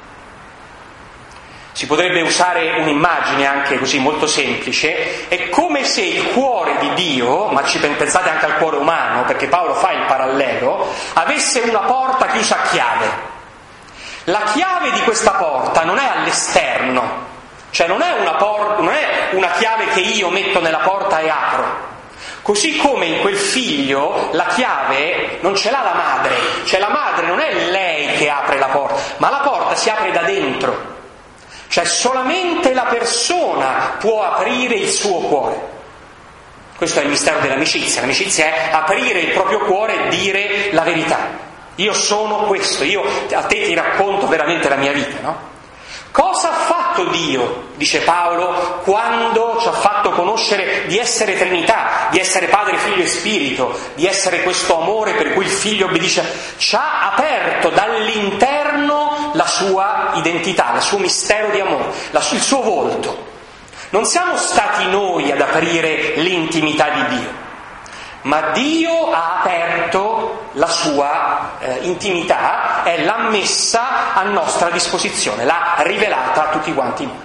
Si potrebbe usare un'immagine anche così molto semplice: è come se il cuore di Dio, ma ci pensate anche al cuore umano, perché Paolo fa il parallelo, avesse una porta chiusa a chiave. La chiave di questa porta non è all'esterno, cioè non è una, por- non è una chiave che io metto nella porta e apro. Così come in quel figlio la chiave non ce l'ha la madre, cioè la madre non è lei che apre la porta, ma la porta si apre da dentro. Cioè solamente la persona può aprire il suo cuore. Questo è il mistero dell'amicizia. L'amicizia è aprire il proprio cuore e dire la verità. Io sono questo, io a te ti racconto veramente la mia vita, no? Cosa ha fatto Dio, dice Paolo, quando ci ha fatto conoscere di essere Trinità, di essere Padre, Figlio e Spirito, di essere questo amore per cui il Figlio obbedisce? Ci ha aperto dall'interno la sua identità, il suo mistero di amore, la, il suo volto. Non siamo stati noi ad aprire l'intimità di Dio, ma Dio ha aperto la sua eh, intimità e l'ha messa a nostra disposizione, l'ha rivelata a tutti quanti noi.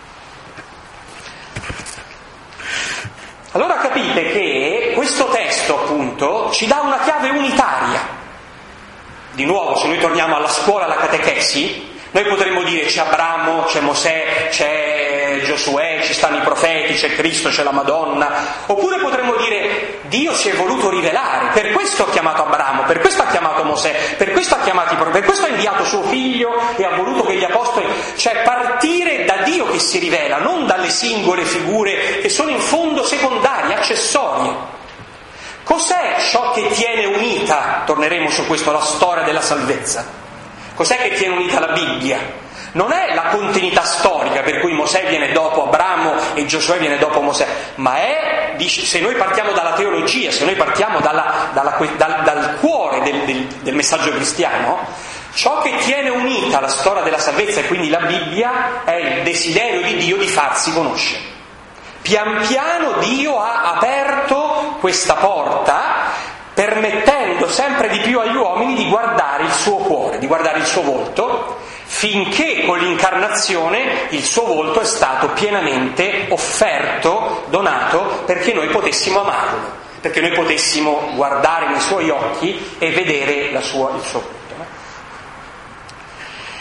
Allora capite che questo testo appunto ci dà una chiave unitaria. Di nuovo, se noi torniamo alla scuola, alla catechesi, noi potremmo dire c'è Abramo, c'è Mosè, c'è Giosuè, ci stanno i profeti, c'è Cristo, c'è la Madonna. Oppure potremmo dire Dio si è voluto rivelare, per questo ha chiamato Abramo, per questo ha chiamato Mosè, per questo ha chiamato i profeti, per questo ha inviato suo figlio e ha voluto che gli apostoli, cioè partire da Dio che si rivela, non dalle singole figure che sono in fondo secondarie, accessorie. Cos'è ciò che tiene unita, torneremo su questo, la storia della salvezza? Cos'è che tiene unita la Bibbia? Non è la continuità storica per cui Mosè viene dopo Abramo e Giosuè viene dopo Mosè, ma è, se noi partiamo dalla teologia, se noi partiamo dalla, dalla, dal, dal cuore del, del, del messaggio cristiano, ciò che tiene unita la storia della salvezza e quindi la Bibbia è il desiderio di Dio di farsi conoscere. Pian piano Dio ha aperto questa porta, permettendo sempre di più agli uomini di guardare il suo cuore, di guardare il suo volto, finché con l'incarnazione il suo volto è stato pienamente offerto, donato, perché noi potessimo amarlo, perché noi potessimo guardare nei suoi occhi e vedere la sua, il suo volto.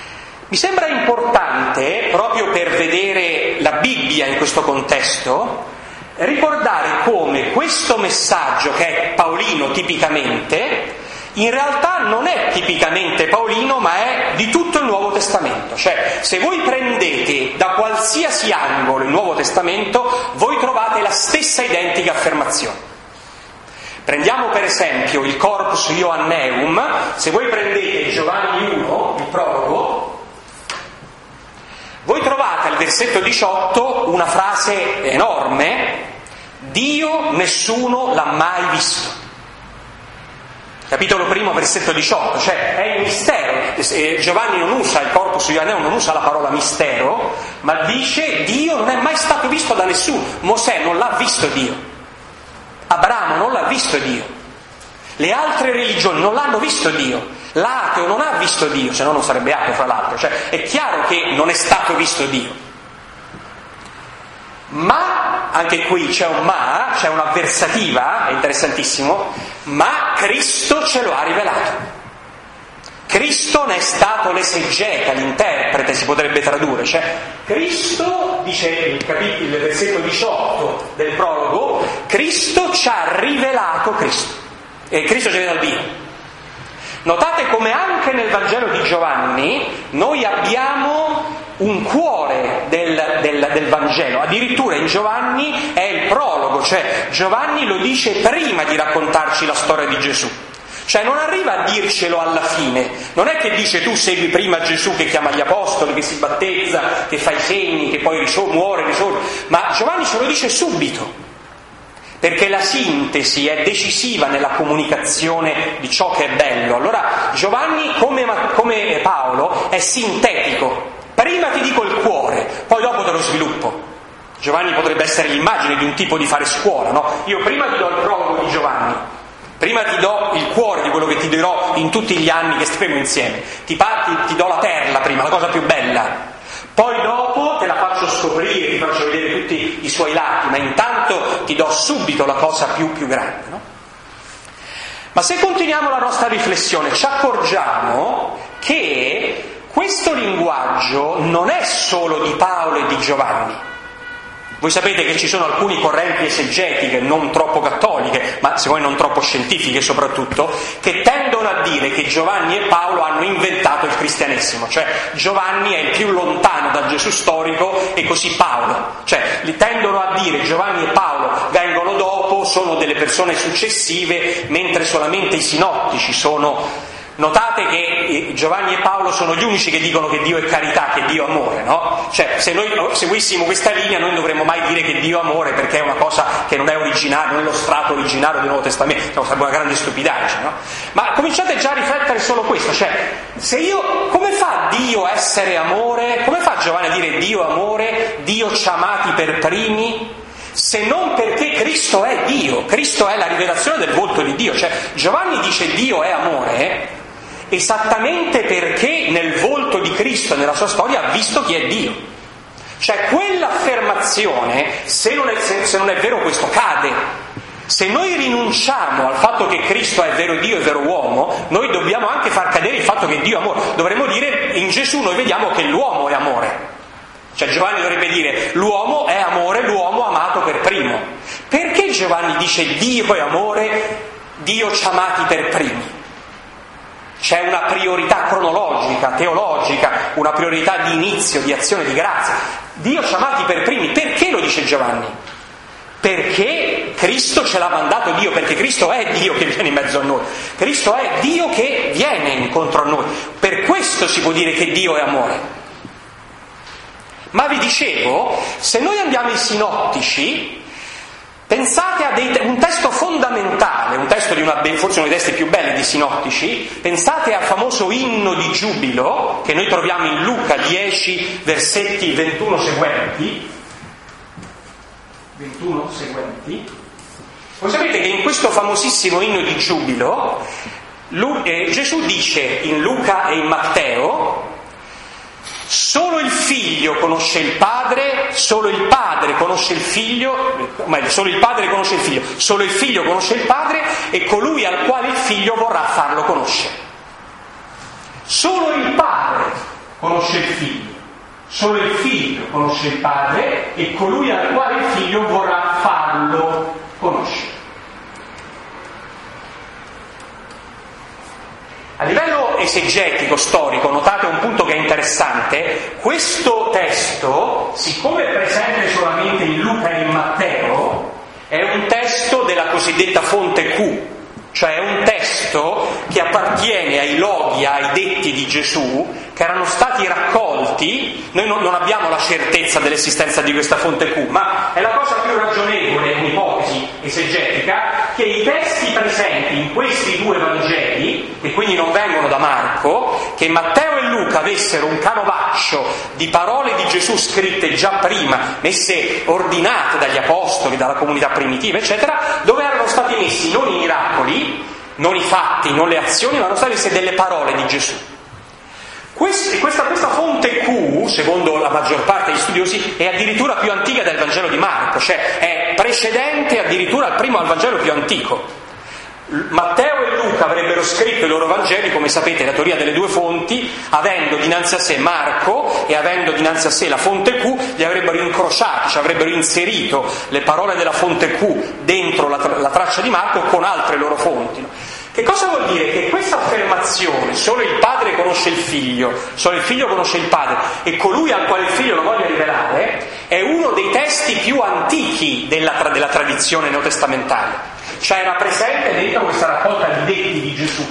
Mi sembra importante, proprio per vedere la Bibbia in questo contesto, ricordare come questo messaggio, che è paolino tipicamente, in realtà non è tipicamente paolino, ma è di tutto il Nuovo Testamento. Cioè, se voi prendete da qualsiasi angolo il Nuovo Testamento, voi trovate la stessa identica affermazione. Prendiamo per esempio il Corpus Ioanneum. Se voi prendete Giovanni uno, il prologo, voi trovate al versetto diciotto una frase enorme: Dio nessuno l'ha mai visto. Capitolo primo, versetto diciotto, cioè è il mistero. Giovanni non usa, il Corpus Ioanneum non usa la parola mistero, ma dice Dio non è mai stato visto da nessuno. Mosè non l'ha visto Dio, Abramo non l'ha visto Dio, le altre religioni non l'hanno visto Dio, l'ateo non ha visto Dio, se no non sarebbe ateo fra l'altro. Cioè è chiaro che non è stato visto Dio. Ma, anche qui c'è un ma, c'è un'avversativa, è interessantissimo, ma Cristo ce lo ha rivelato. Cristo ne è stato l'esegeta, l'interprete, si potrebbe tradurre. Cioè, Cristo, dice il capitolo, il versetto diciotto del prologo, Cristo ci ha rivelato Cristo. E Cristo ci ha rivelato Dio. Notate come anche nel Vangelo di Giovanni noi abbiamo un cuore del, del, del Vangelo. Addirittura in Giovanni è il prologo, cioè Giovanni lo dice prima di raccontarci la storia di Gesù. Cioè non arriva a dircelo alla fine, non è che dice tu segui prima Gesù che chiama gli apostoli, che si battezza, che fa i segni, che poi risor- muore, risorge, ma Giovanni ce lo dice subito, perché la sintesi è decisiva nella comunicazione di ciò che è bello. Allora Giovanni, come, come Paolo, è sintetico: prima ti dico il cuore, poi dopo te lo sviluppo. Giovanni potrebbe essere l'immagine di un tipo di fare scuola, no? Io prima ti do il prologo di Giovanni, prima ti do il cuore di quello che ti dirò in tutti gli anni che staremo insieme, ti, parti, ti do la perla prima, la cosa più bella, poi dopo te la faccio scoprire, ti faccio vedere tutti i suoi lati, ma intanto ti do subito la cosa più, più grande, no? Ma se continuiamo la nostra riflessione ci accorgiamo che questo linguaggio non è solo di Paolo e di Giovanni. Voi sapete che ci sono alcune correnti esegetiche non troppo cattoliche, ma secondo me non troppo scientifiche soprattutto, che tendono a dire che Giovanni e Paolo hanno inventato il cristianesimo, cioè Giovanni è il più lontano dal Gesù storico e così Paolo, cioè li tendono a dire Giovanni e Paolo vengono dopo, sono delle persone successive, mentre solamente i sinottici sono... Notate che Giovanni e Paolo sono gli unici che dicono che Dio è carità, che Dio è amore, no? Cioè, se noi seguissimo questa linea noi non dovremmo mai dire che Dio è amore, perché è una cosa che non è originaria, non è lo strato originario del Nuovo Testamento, sarebbe una grande stupidaggine, no? Ma cominciate già a riflettere solo questo, cioè, se io, come fa Dio a essere amore? Come fa Giovanni a dire Dio è amore, Dio ci ha amati per primi? Se non perché Cristo è Dio, Cristo è la rivelazione del volto di Dio, cioè Giovanni dice Dio è amore esattamente perché nel volto di Cristo, nella sua storia, ha visto chi è Dio. Cioè quell'affermazione, se non è, se, se non è vero questo cade. Se noi rinunciamo al fatto che Cristo è vero Dio e vero uomo, noi dobbiamo anche far cadere il fatto che Dio è amore. Dovremmo dire in Gesù noi vediamo che l'uomo è amore. Cioè Giovanni dovrebbe dire l'uomo è amore, l'uomo amato per primo. Perché Giovanni dice Dio è amore, Dio ci ha amati per primi? C'è una priorità cronologica, teologica, una priorità di inizio, di azione, di grazia. Dio ci ha amati per primi. Perché lo dice Giovanni? Perché Cristo ce l'ha mandato Dio, perché Cristo è Dio che viene in mezzo a noi. Cristo è Dio che viene incontro a noi. Per questo si può dire che Dio è amore. Ma vi dicevo, se noi andiamo ai sinottici, pensate a dei, un testo fondamentale, un testo di una, forse uno dei testi più belli di sinottici, pensate al famoso inno di giubilo, che noi troviamo in Luca dieci, versetti ventuno seguenti. ventuno seguenti. Voi sapete che in questo famosissimo inno di giubilo, Lu, eh, Gesù dice in Luca e in Matteo: solo il figlio conosce il padre, solo il padre conosce il figlio, meglio, solo il padre conosce il figlio, solo il figlio conosce il padre e colui al quale il figlio vorrà farlo conoscere. Solo il padre conosce il figlio, solo il figlio conosce il padre e colui al quale il figlio vorrà farlo conoscere. A livello esegetico, storico, notate un punto che è interessante: questo testo, siccome è presente solamente in Luca e in Matteo, è un testo della cosiddetta fonte Q, cioè è un testo che appartiene ai loghi, ai detti di Gesù, che erano stati raccolti. Noi non, non abbiamo la certezza dell'esistenza di questa fonte Q, ma è la cosa più ragionevole, un'ipotesi esegetica, che i testi presenti in questi due Vangeli, che quindi non vengono da Marco, che Matteo e Luca avessero un canovaccio di parole di Gesù scritte già prima, messe ordinate dagli apostoli, dalla comunità primitiva, eccetera, dove erano stati messi non i miracoli, non i fatti, non le azioni, ma erano state messe delle parole di Gesù. Questa, questa, questa fonte Q, secondo la maggior parte degli studiosi, è addirittura più antica del Vangelo di Marco, cioè è precedente addirittura al primo al Vangelo più antico. Matteo e Luca avrebbero scritto i loro Vangeli, come sapete, la teoria delle due fonti, avendo dinanzi a sé Marco e avendo dinanzi a sé la fonte Q, li avrebbero incrociati, cioè avrebbero inserito le parole della fonte Q dentro la, la traccia di Marco con altre loro fonti, no? Che cosa vuol dire? Che questa affermazione, solo il padre conosce il figlio, solo il figlio conosce il padre e colui al quale il figlio lo voglia rivelare, è uno dei testi più antichi della, della tradizione neotestamentaria. Cioè era presente dentro questa raccolta di detti di Gesù.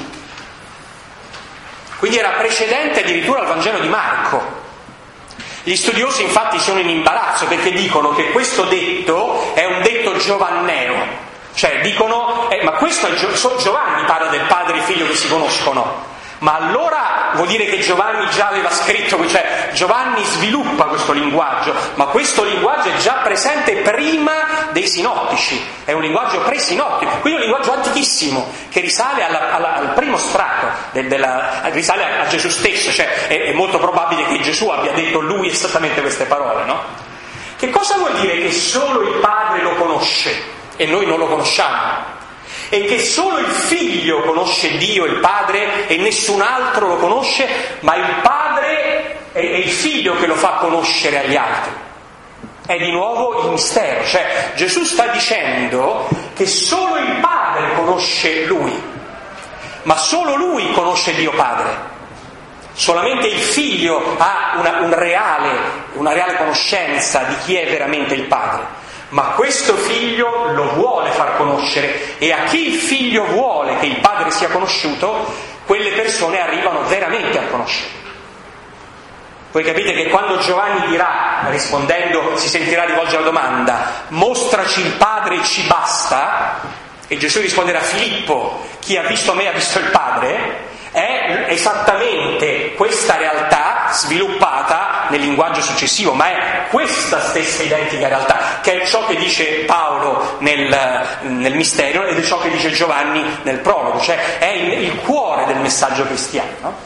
Quindi era precedente addirittura al Vangelo di Marco. Gli studiosi infatti sono in imbarazzo perché dicono che questo detto è un detto giovanneo. Cioè dicono, eh, ma questo è Gio- Giovanni parla del padre e il figlio che si conoscono, ma allora vuol dire che Giovanni già aveva scritto, cioè Giovanni sviluppa questo linguaggio, ma questo linguaggio è già presente prima dei sinottici, è un linguaggio pre-sinottico, quindi è un linguaggio antichissimo che risale alla, alla, al primo strato, del, della, risale a, a Gesù stesso, cioè è, è molto probabile che Gesù abbia detto lui esattamente queste parole, no? Che cosa vuol dire che solo il padre lo conosce? E noi non lo conosciamo, e che solo il figlio conosce Dio, il padre, e nessun altro lo conosce, ma il padre è il figlio che lo fa conoscere agli altri. È di nuovo il mistero, cioè Gesù sta dicendo che solo il padre conosce lui, ma solo lui conosce Dio Padre. Solamente il figlio ha una, un reale, una reale conoscenza di chi è veramente il padre. Ma questo figlio lo vuole far conoscere, e a chi il figlio vuole che il padre sia conosciuto, quelle persone arrivano veramente a conoscere. Voi capite che quando Giovanni dirà, rispondendo, si sentirà rivolgere la domanda, mostraci il padre e ci basta, e Gesù risponderà, Filippo, chi ha visto me ha visto il padre, è esattamente questa realtà sviluppata nel linguaggio successivo, ma è questa stessa identica realtà che è ciò che dice Paolo nel, nel mistero ed è ciò che dice Giovanni nel prologo, cioè è il, il cuore del messaggio cristiano, no?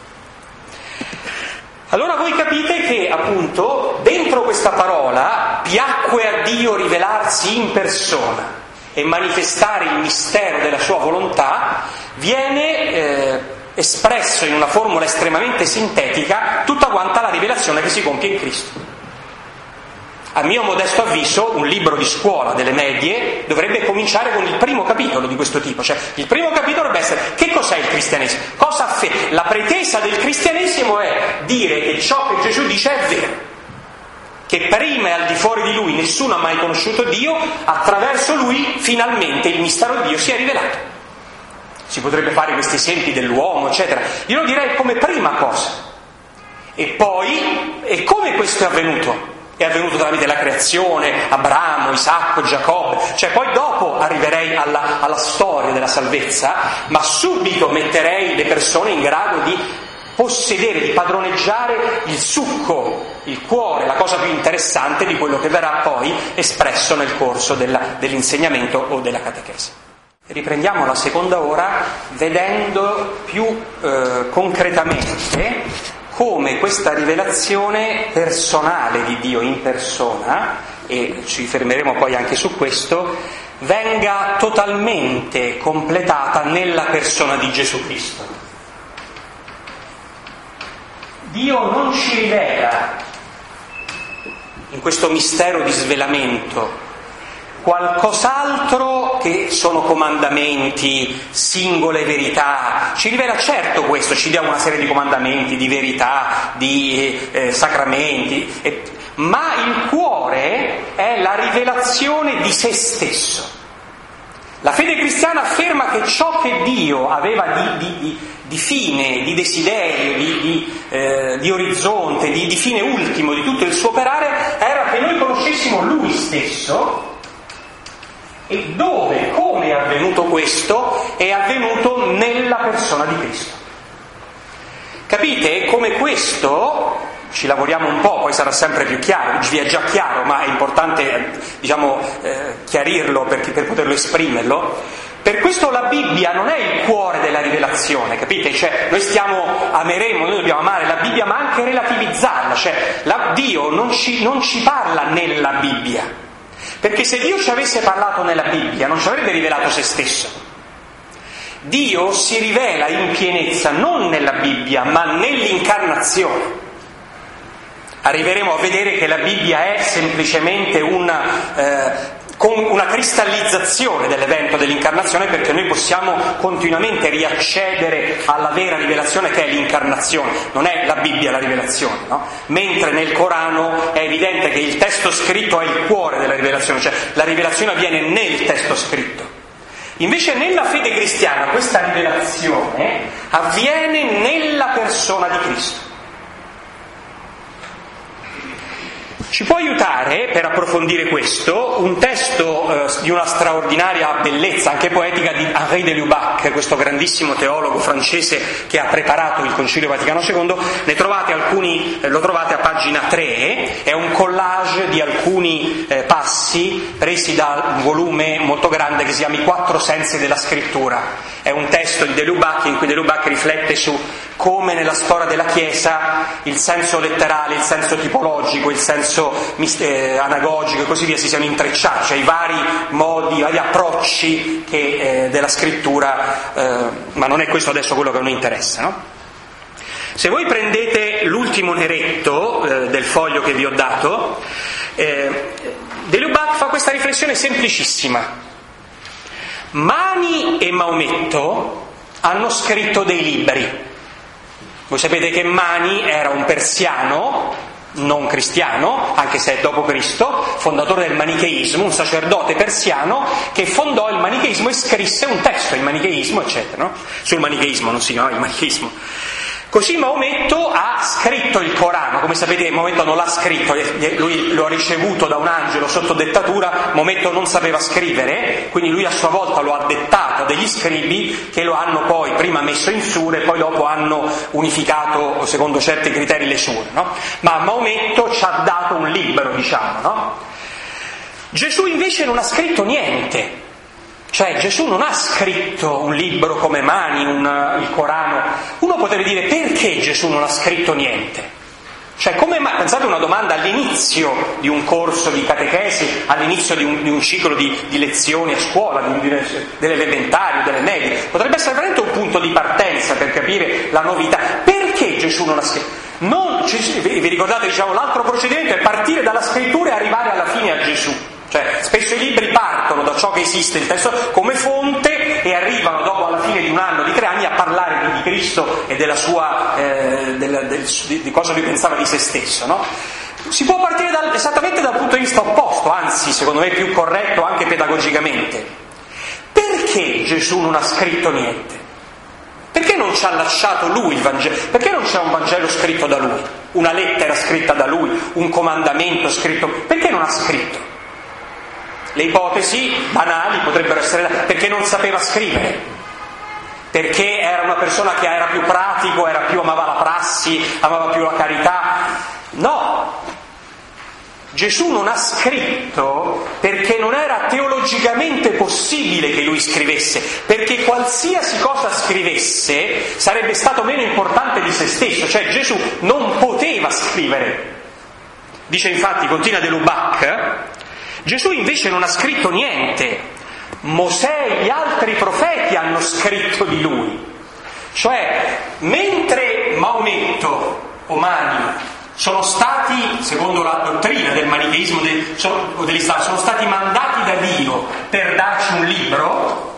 Allora voi capite che appunto dentro questa parola piacque a Dio rivelarsi in persona e manifestare il mistero della sua volontà, viene eh, espresso in una formula estremamente sintetica tutta quanta la rivelazione che si compie in Cristo. A mio modesto avviso, un libro di scuola delle medie dovrebbe cominciare con il primo capitolo di questo tipo, cioè il primo capitolo dovrebbe essere che cos'è il cristianesimo? Cosa affe- la pretesa del cristianesimo è dire che ciò che Gesù dice è vero, che prima e al di fuori di lui nessuno ha mai conosciuto Dio, attraverso lui finalmente il mistero di Dio si è rivelato. Si potrebbe fare questi esempi dell'uomo, eccetera. Io lo direi come prima cosa. E poi, e come questo è avvenuto? È avvenuto tramite la creazione, Abramo, Isacco, Giacobbe, cioè poi dopo arriverei alla, alla storia della salvezza, ma subito metterei le persone in grado di possedere, di padroneggiare il succo, il cuore, la cosa più interessante di quello che verrà poi espresso nel corso della, dell'insegnamento o della catechesi. Riprendiamo la seconda ora vedendo più eh, concretamente come questa rivelazione personale di Dio in persona, e ci fermeremo poi anche su questo, venga totalmente completata nella persona di Gesù Cristo. Dio non ci rivela in questo mistero di svelamento qualcos'altro che sono comandamenti, singole verità. Ci rivela certo questo, ci dia una serie di comandamenti, di verità, di eh, sacramenti, eh, ma il cuore è la rivelazione di se stesso. La fede cristiana afferma che ciò che Dio aveva di, di, di, di fine, di desiderio, di, di, eh, di orizzonte, di, di fine ultimo di tutto il suo operare era che noi conoscessimo Lui stesso. E dove, come è avvenuto questo? È avvenuto nella persona di Cristo. Capite? Come questo, ci lavoriamo un po', poi sarà sempre più chiaro, vi è già chiaro, ma è importante, diciamo, eh, chiarirlo per, per poterlo esprimerlo. Per questo la Bibbia non è il cuore della rivelazione, capite? Cioè, noi stiamo, ameremo, noi dobbiamo amare la Bibbia, ma anche relativizzarla, cioè, la, Dio non ci, non ci parla nella Bibbia. Perché se Dio ci avesse parlato nella Bibbia non ci avrebbe rivelato se stesso. Dio si rivela in pienezza non nella Bibbia ma nell'incarnazione. Arriveremo a vedere che la Bibbia è semplicemente una, eh, con una cristallizzazione dell'evento dell'incarnazione, perché noi possiamo continuamente riaccedere alla vera rivelazione che è l'incarnazione, non è la Bibbia la rivelazione, no? Mentre nel Corano è evidente che il testo scritto è il cuore della rivelazione, cioè la rivelazione avviene nel testo scritto. Invece nella fede cristiana questa rivelazione avviene nella persona di Cristo. Ci può aiutare, per approfondire questo, un testo eh, di una straordinaria bellezza, anche poetica, di Henri de Lubac, questo grandissimo teologo francese che ha preparato il Concilio Vaticano secondo. Ne trovate alcuni, eh, lo trovate a pagina tre, è un collage di alcuni eh, passi presi da un volume molto grande che si chiama I quattro sensi della scrittura. È un testo di de Lubac in cui de Lubac riflette su come nella storia della Chiesa il senso letterale, il senso tipologico, il senso eh, anagogico e così via si siano intrecciati, cioè i vari modi, i vari approcci che, eh, della scrittura, eh, ma non è questo adesso quello che a noi interessa, no? Se voi prendete l'ultimo neretto eh, del foglio che vi ho dato, eh, de Lubac fa questa riflessione semplicissima. Mani e Maometto hanno scritto dei libri. Voi sapete che Mani era un persiano, non cristiano, anche se è dopo Cristo, fondatore del manicheismo, un sacerdote persiano che fondò il manicheismo e scrisse un testo, il manicheismo, eccetera, no? Sul manicheismo, non si chiama il manicheismo. Così Maometto ha scritto il Corano, come sapete Maometto non l'ha scritto, lui lo ha ricevuto da un angelo sotto dettatura, Maometto non sapeva scrivere, quindi lui a sua volta lo ha dettato a degli scribi che lo hanno poi prima messo in sure e poi dopo hanno unificato secondo certi criteri le sure, no? Ma Maometto ci ha dato un libro, diciamo, no? Gesù invece non ha scritto niente. Cioè Gesù non ha scritto un libro come Mani, un, il Corano. Uno potrebbe dire perché Gesù non ha scritto niente? Cioè come mai? Pensate a una domanda all'inizio di un corso di catechesi, all'inizio di un, di un ciclo di, di lezioni a scuola, di, di, delle elementari, delle medie. Potrebbe essere veramente un punto di partenza per capire la novità. Perché Gesù non ha scritto? Non, vi ricordate, diciamo, l'altro procedimento è partire dalla scrittura e arrivare alla fine a Gesù. Cioè, spesso i libri partono da ciò che esiste in testo come fonte e arrivano dopo alla fine di un anno, di tre anni, a parlare di, di Cristo e della sua, eh, del, del, di, di cosa lui pensava di se stesso, no? Si può partire dal, esattamente dal punto di vista opposto, anzi, secondo me più corretto anche pedagogicamente. Perché Gesù non ha scritto niente? Perché non ci ha lasciato lui il Vangelo? Perché non c'è un Vangelo scritto da lui? Una lettera scritta da lui? Un comandamento scritto? Perché non ha scritto? Le ipotesi banali potrebbero essere perché non sapeva scrivere, perché era una persona che era più pratico, era più amava la prassi, amava più la carità. No, Gesù non ha scritto perché non era teologicamente possibile che lui scrivesse, perché qualsiasi cosa scrivesse sarebbe stato meno importante di se stesso, cioè Gesù non poteva scrivere. Dice infatti, continua de Lubac, Gesù invece non ha scritto niente, Mosè e gli altri profeti hanno scritto di lui. Cioè, mentre Maometto umani sono stati, secondo la dottrina del manicheismo del, o dell'Islam, sono stati mandati da Dio per darci un libro,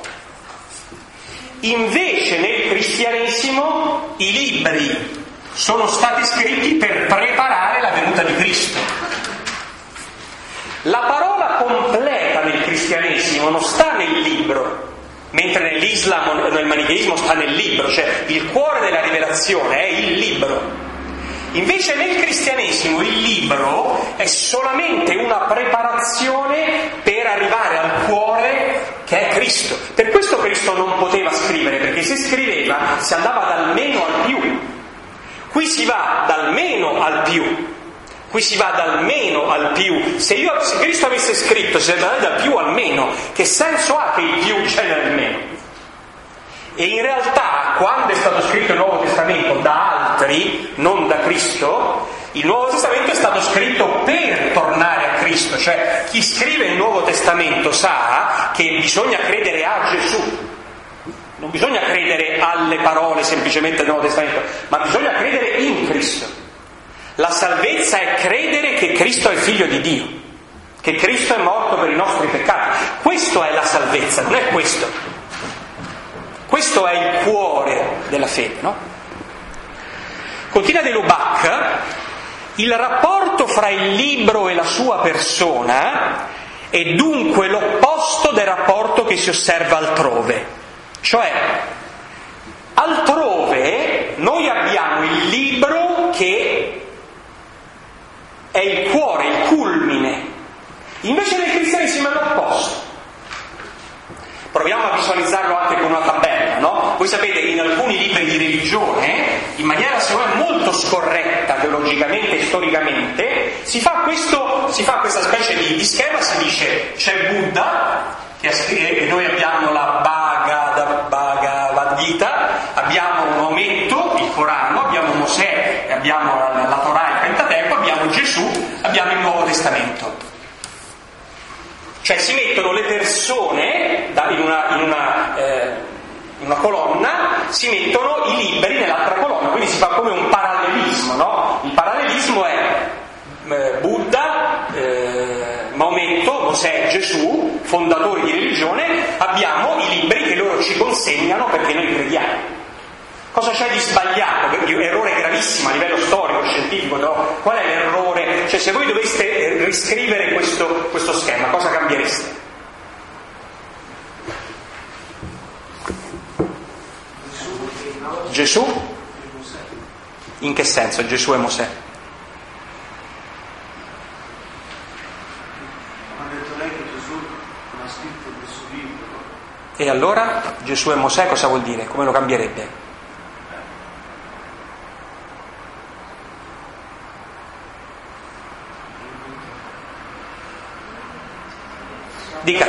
invece nel cristianesimo i libri sono stati scritti per preparare la venuta di Cristo. La parola completa nel cristianesimo non sta nel libro, mentre nell'Islam o nel manicheismo sta nel libro, cioè il cuore della rivelazione è il libro. Invece nel cristianesimo il libro è solamente una preparazione per arrivare al cuore che è Cristo. Per questo Cristo non poteva scrivere, perché se scriveva si andava dal meno al più. Qui si va dal meno al più. Qui si va dal meno al più. Se, io, se Cristo avesse scritto si andava dal più al meno, che senso ha che il più genera il meno? E in realtà, quando è stato scritto il Nuovo Testamento da altri, non da Cristo, il Nuovo Testamento è stato scritto per tornare a Cristo. Cioè, chi scrive il Nuovo Testamento sa che bisogna credere a Gesù. Non bisogna credere alle parole semplicemente del Nuovo Testamento, ma bisogna credere in Cristo. La salvezza è credere che Cristo è il Figlio di Dio, che Cristo è morto per i nostri peccati. Questo è la salvezza, non è questo. Questo è il cuore della fede, no? Continua De Lubac, il rapporto fra il libro e la sua persona è dunque l'opposto del rapporto che si osserva altrove. Cioè, altrove noi abbiamo il libro che è il cuore, il culmine. Invece nel cristianesimo è l'opposto. Proviamo a visualizzarlo anche con una tabella, no? Voi sapete che in alcuni libri di religione, in maniera secondo me molto scorretta teologicamente e storicamente, si fa, questo, si fa questa specie di, di schema, si dice c'è Buddha, che e noi abbiamo la Bhagavad, Bhagavad Gita, abbiamo Maometto, il Corano, abbiamo Mosè, abbiamo la, la Torah, il Pentateuco, abbiamo Gesù, abbiamo il Nuovo Testamento. Cioè si mettono le persone da, in, una, in, una, eh, in una colonna, si mettono i libri nell'altra colonna, quindi si fa come un parallelismo, no? Il parallelismo è eh, Buddha, eh, Maometto, Mosè, Gesù, fondatori di religione, abbiamo i libri che loro ci consegnano perché noi crediamo. Cosa c'è di sbagliato? Errore gravissimo a livello storico, scientifico, no? Qual è l'errore? Cioè se voi doveste riscrivere questo, questo schema, cosa cambiereste? Gesù? In che senso Gesù e Mosè? Ha detto lei che Gesù non ha scritto questo libro. E allora Gesù e Mosè cosa vuol dire? Come lo cambierebbe? Dica.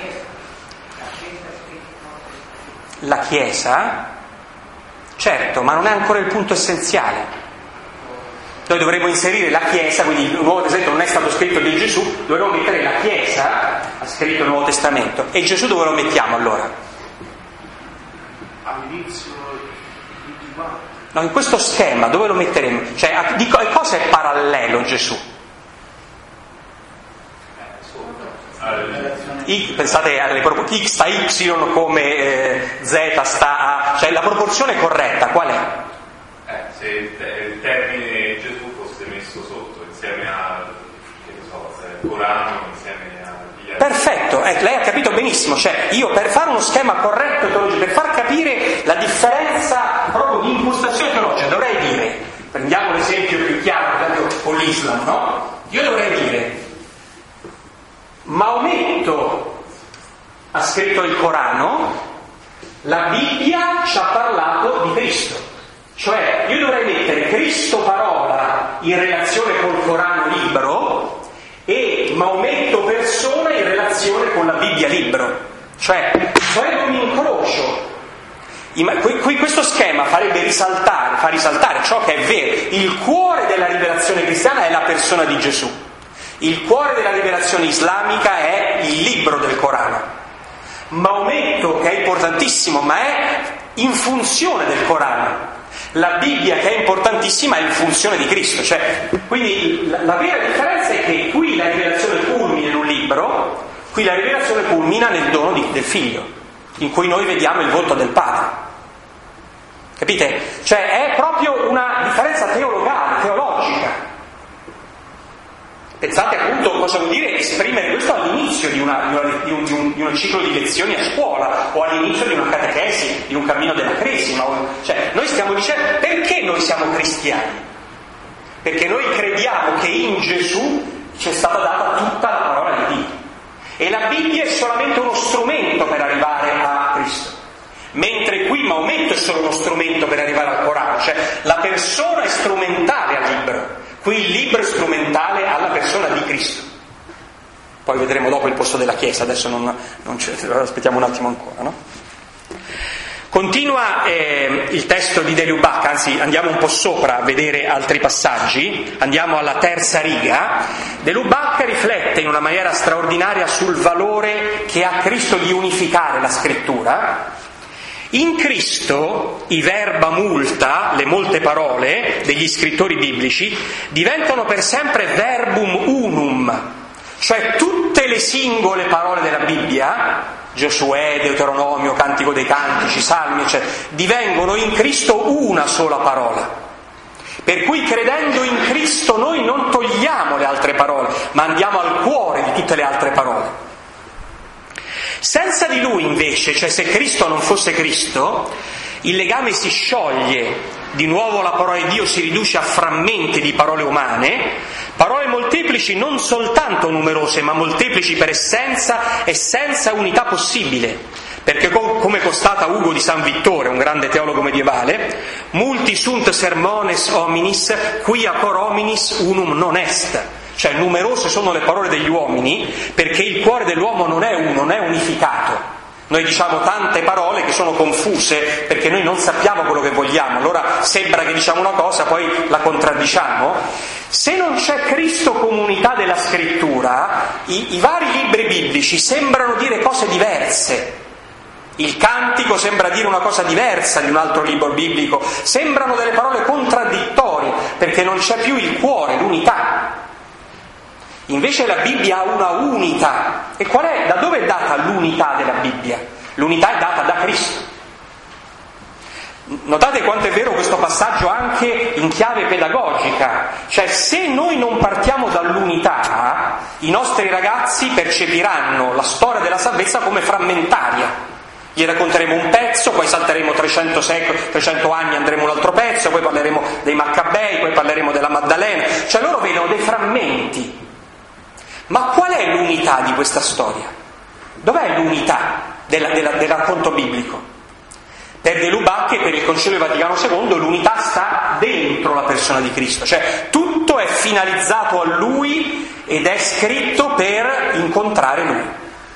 La Chiesa? Certo, ma non è ancora il punto essenziale. Noi dovremmo inserire la Chiesa, quindi il Nuovo Testamento non è stato scritto di Gesù, dovremmo mettere la Chiesa, ha scritto il Nuovo Testamento, e Gesù dove lo mettiamo allora? All'inizio tutti quanti. No, in questo schema dove lo metteremo? Cioè, a, di co- cosa è parallelo Gesù? I, pensate alle propor- X sta Y come eh, Z sta A, cioè la proporzione corretta qual è? Eh, se il, il termine Gesù fosse messo sotto insieme al che ne so, il Corano insieme agli altri. Perfetto, eh, lei ha capito benissimo, cioè io per fare uno schema corretto teologico, per far capire la differenza proprio di impostazione teologica, dovrei dire, prendiamo l'esempio più chiaro, per esempio con l'Islam, no? Io dovrei dire Maometto ha scritto il Corano, la Bibbia ci ha parlato di Cristo. Cioè, io dovrei mettere Cristo parola in relazione col Corano libro e Maometto persona in relazione con la Bibbia libro. Cioè, sarebbe un incrocio. Qui questo schema farebbe risaltare, fa risaltare ciò che è vero. Il cuore della rivelazione cristiana è la persona di Gesù. Il cuore della rivelazione islamica è il libro del Corano. Maometto, che è importantissimo, ma è in funzione del Corano. La Bibbia, che è importantissima, è in funzione di Cristo. Cioè, quindi la, la vera differenza è che qui la rivelazione culmina in un libro, qui la rivelazione culmina nel dono di, del Figlio, in cui noi vediamo il volto del Padre. Capite? Cioè è proprio una differenza teologale, teologica. Pensate appunto cosa vuol dire esprimere questo all'inizio di, una, di, una, di, un, di, un, di un ciclo di lezioni a scuola, o all'inizio di una catechesi, di un cammino della cresima. Cioè, noi stiamo dicendo, perché noi siamo cristiani? Perché noi crediamo che in Gesù ci è stata data tutta la parola di Dio. E la Bibbia è solamente uno strumento per arrivare a Cristo. Mentre qui Maometto è solo uno strumento per arrivare al Corano, cioè la persona è strumentale al libro. Qui il libro è strumentale alla persona di Cristo. Poi vedremo dopo il posto della Chiesa, adesso non, non ce, aspettiamo un attimo ancora, no? Continua eh, il testo di De Lubac, anzi andiamo un po' sopra a vedere altri passaggi, andiamo alla terza riga. De Lubac riflette in una maniera straordinaria sul valore che ha Cristo di unificare la scrittura. In Cristo i verba multa, le molte parole degli scrittori biblici, diventano per sempre verbum unum, cioè tutte le singole parole della Bibbia, Giosuè, Deuteronomio, Cantico dei Cantici, Salmi, eccetera, divengono in Cristo una sola parola. Per cui credendo in Cristo noi non togliamo le altre parole, ma andiamo al cuore di tutte le altre parole. Senza di Lui invece, cioè se Cristo non fosse Cristo, il legame si scioglie, di nuovo la parola di Dio si riduce a frammenti di parole umane, parole molteplici non soltanto numerose, ma molteplici per essenza e senza unità possibile, perché come constata Ugo di San Vittore, un grande teologo medievale, multi sunt sermones hominis, quia cor hominis unum non est. Cioè numerose sono le parole degli uomini perché il cuore dell'uomo non è uno, non è unificato. Noi diciamo tante parole che sono confuse perché noi non sappiamo quello che vogliamo, allora sembra che diciamo una cosa, poi la contraddiciamo. Se non c'è Cristo come unità della scrittura, i, i vari libri biblici sembrano dire cose diverse. Il Cantico sembra dire una cosa diversa di un altro libro biblico, sembrano delle parole contraddittorie perché non c'è più il cuore, l'unità. Invece la Bibbia ha una unità. E qual è? Da dove è data l'unità della Bibbia? L'unità è data da Cristo. Notate quanto è vero questo passaggio anche in chiave pedagogica. Cioè, se noi non partiamo dall'unità, i nostri ragazzi percepiranno la storia della salvezza come frammentaria. Gli racconteremo un pezzo, poi salteremo trecento, secoli, trecento anni, andremo un altro pezzo, poi parleremo dei Maccabei, poi parleremo della Maddalena. Cioè loro vedono dei frammenti. Ma qual è l'unità di questa storia? Dov'è l'unità della, della, del racconto biblico? Per De Lubac e per il Concilio Vaticano secondo l'unità sta dentro la persona di Cristo, cioè tutto è finalizzato a Lui ed è scritto per incontrare Lui.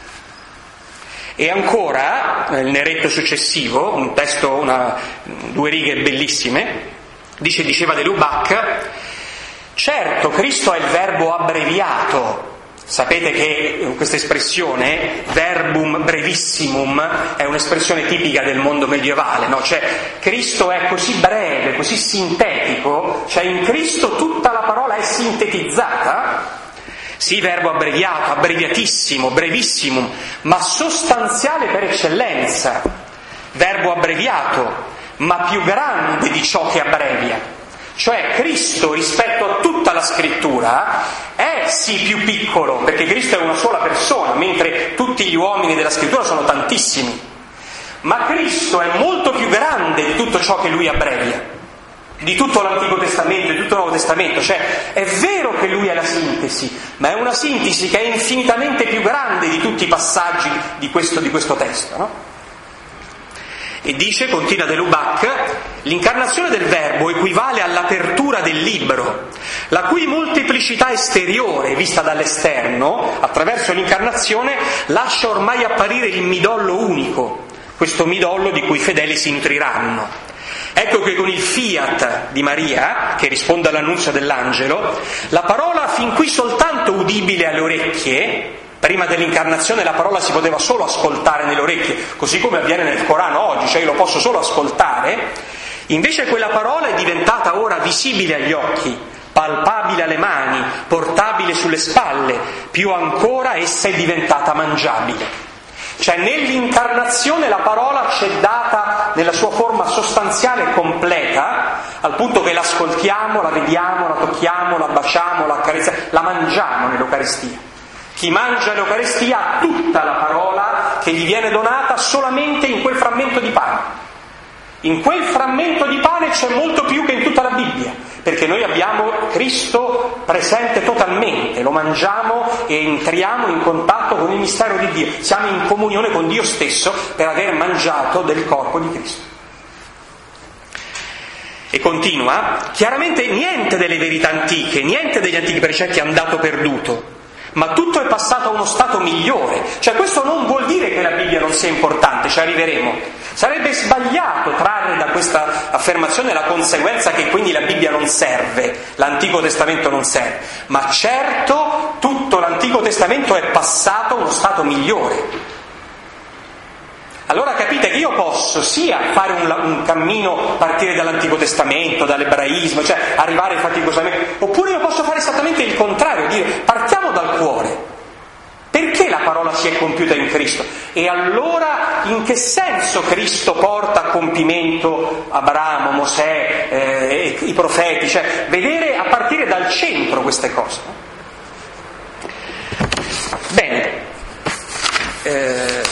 E ancora, nel neretto successivo, un testo, una, due righe bellissime, dice, diceva De Lubac, certo Cristo è il verbo abbreviato. Sapete che questa espressione, verbum brevissimum, è un'espressione tipica del mondo medievale, no? Cioè, Cristo è così breve, così sintetico, cioè in Cristo tutta la parola è sintetizzata. Sì, verbo abbreviato, abbreviatissimo, brevissimum, ma sostanziale per eccellenza. Verbo abbreviato, ma più grande di ciò che abbrevia. Cioè Cristo rispetto a tutta la scrittura è sì più piccolo, perché Cristo è una sola persona, mentre tutti gli uomini della scrittura sono tantissimi. Ma Cristo è molto più grande di tutto ciò che lui abbrevia, di tutto l'Antico Testamento, di tutto il Nuovo Testamento. Cioè è vero che lui è la sintesi, ma è una sintesi che è infinitamente più grande di tutti i passaggi di questo, di questo testo, no? E dice, continua De Lubac, l'incarnazione del Verbo equivale all'apertura del libro, la cui molteplicità esteriore, vista dall'esterno, attraverso l'incarnazione, lascia ormai apparire il midollo unico, questo midollo di cui i fedeli si nutriranno. Ecco che con il fiat di Maria, che risponde all'annunzio dell'angelo, la parola fin qui soltanto udibile alle orecchie. Prima dell'incarnazione la parola si poteva solo ascoltare nelle orecchie, così come avviene nel Corano oggi, cioè io lo posso solo ascoltare. Invece quella parola è diventata ora visibile agli occhi, palpabile alle mani, portabile sulle spalle, più ancora essa è diventata mangiabile. Cioè nell'incarnazione la parola ci è data nella sua forma sostanziale e completa, al punto che l'ascoltiamo, la vediamo, la tocchiamo, la baciamo, la accarezziamo, la mangiamo nell'Eucaristia. Chi mangia l'Eucaristia ha tutta la parola che gli viene donata solamente in quel frammento di pane. In quel frammento di pane c'è molto più che in tutta la Bibbia, perché noi abbiamo Cristo presente totalmente, lo mangiamo e entriamo in contatto con il mistero di Dio, siamo in comunione con Dio stesso per aver mangiato del corpo di Cristo. E continua, chiaramente niente delle verità antiche, niente degli antichi precetti è andato perduto, ma tutto è passato a uno stato migliore. Cioè questo non vuol dire che la Bibbia non sia importante, ci arriveremo. Sarebbe sbagliato trarre da questa affermazione la conseguenza che quindi la Bibbia non serve, l'Antico Testamento non serve, ma certo tutto l'Antico Testamento è passato a uno stato migliore. Allora capite che io posso sia fare un, un cammino, partire dall'Antico Testamento, dall'ebraismo, cioè arrivare faticosamente, oppure io posso fare esattamente il contrario, dire partiamo dal cuore. Perché la parola si è compiuta in Cristo? E allora in che senso Cristo porta a compimento Abramo, Mosè, eh, i profeti? Cioè vedere a partire dal centro queste cose. Bene. Eh,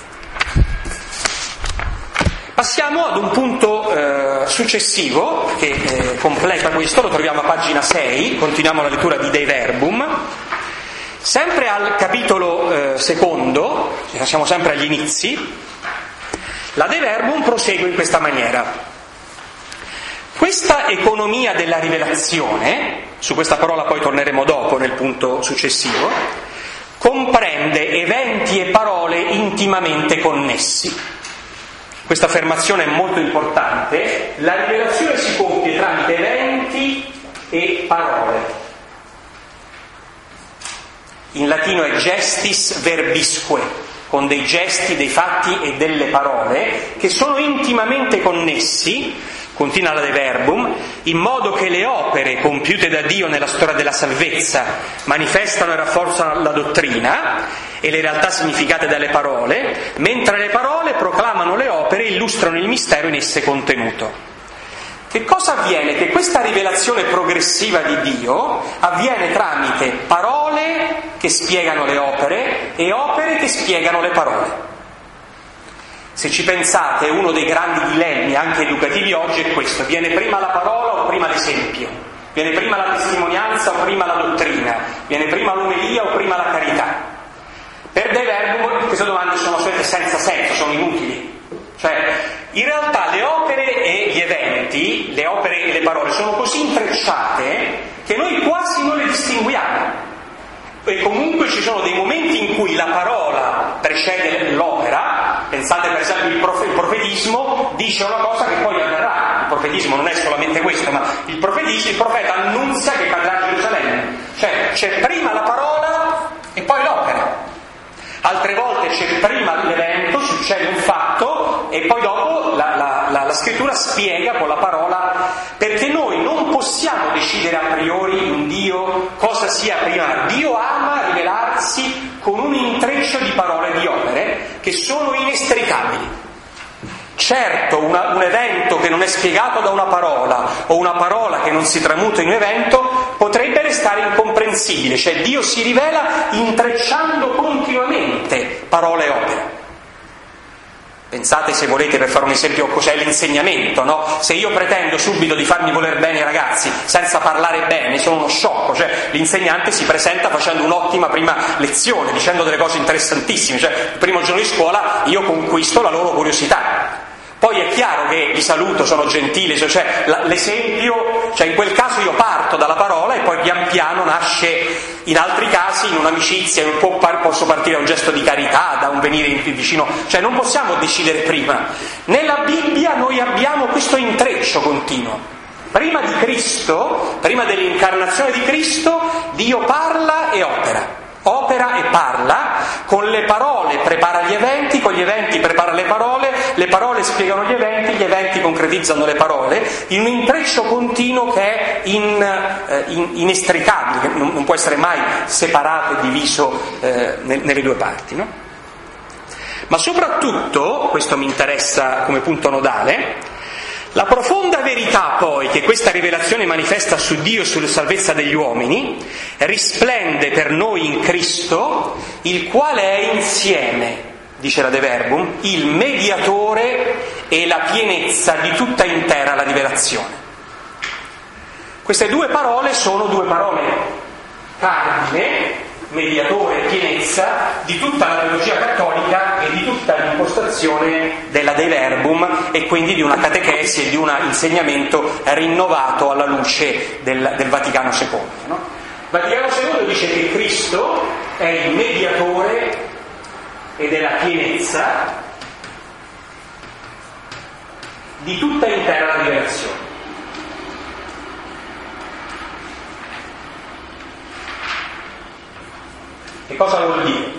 passiamo ad un punto eh, successivo che eh, completa questo, lo troviamo a pagina sei, continuiamo la lettura di Dei Verbum. Sempre al capitolo eh, secondo, siamo sempre agli inizi, la De Verbum prosegue in questa maniera. Questa economia della rivelazione, su questa parola poi torneremo dopo nel punto successivo, comprende eventi e parole intimamente connessi. Questa affermazione è molto importante. La rivelazione si compie tramite eventi e parole. In latino è gestis verbisque, con dei gesti, dei fatti e delle parole che sono intimamente connessi, continua la De Verbum, in modo che le opere compiute da Dio nella storia della salvezza manifestano e rafforzano la dottrina e le realtà significate dalle parole, mentre le parole proclamano le opere e illustrano il mistero in esse contenuto. Che cosa avviene? Che questa rivelazione progressiva di Dio avviene tramite parole che spiegano le opere e opere che spiegano le parole. Se ci pensate, uno dei grandi dilemmi anche educativi oggi è questo: viene prima la parola o prima l'esempio? Viene prima la testimonianza o prima la dottrina? Viene prima l'omelia o prima la carità? Per De Verbum queste domande sono assolutamente senza senso, sono inutili. Cioè, in realtà le opere e gli eventi, le opere e le parole sono così intrecciate che noi quasi non le distinguiamo. E comunque ci sono dei momenti in cui la parola precede l'opera. Pensate per esempio il, prof- il profetismo dice una cosa che poi avverrà. Il profetismo non è solamente questo, ma il profetismo, il profeta annunzia che cadrà a Gerusalemme. Cioè c'è prima la parola e poi l'opera. Altre volte c'è prima l'evento, succede un fatto e poi dopo la, la, la, la scrittura spiega con la parola, perché noi non possiamo decidere a priori in Dio cosa sia prima. Dio ama rivelarsi con un intreccio di parole e di opere che sono inestricabili. Certo, una, un evento che non è spiegato da una parola o una parola che non si tramuta in un evento potrebbe restare incomprensibile, cioè Dio si rivela intrecciando continuamente parole e opere. Pensate, se volete, per fare un esempio, cos'è l'insegnamento, no? Se io pretendo subito di farmi voler bene i ragazzi senza parlare bene, sono uno sciocco. Cioè l'insegnante si presenta facendo un'ottima prima lezione, dicendo delle cose interessantissime, cioè il primo giorno di scuola io conquisto la loro curiosità. Poi è chiaro che li saluto, sono gentile, cioè l'esempio, cioè in quel caso io parto dalla parola e poi pian piano nasce, in altri casi, in un'amicizia, posso partire da un gesto di carità, da un venire vicino, cioè non possiamo decidere prima. Nella Bibbia noi abbiamo questo intreccio continuo. Prima di Cristo, prima dell'incarnazione di Cristo, Dio parla e opera. Opera e parla, con le parole prepara gli eventi, con gli eventi prepara le parole, le parole spiegano gli eventi, gli eventi concretizzano le parole, in un intreccio continuo che è in, eh, in, inestricabile, che non, non può essere mai separato e diviso eh, nelle due parti, no? Ma soprattutto, questo mi interessa come punto nodale, la profonda verità poi che questa rivelazione manifesta su Dio e sulla salvezza degli uomini risplende per noi in Cristo, il quale è insieme, dice la De Verbum, il mediatore e la pienezza di tutta intera la rivelazione. Queste due parole sono due parole cardine, mediatore e pienezza, di tutta la teologia cattolica e di tutta l'impostazione della De Verbum e quindi di una catechesi e di un insegnamento rinnovato alla luce del, del Vaticano secondo. No? Vaticano secondo dice che Cristo è il mediatore ed è la pienezza di tutta intera la rivelazione. Che cosa vuol dire?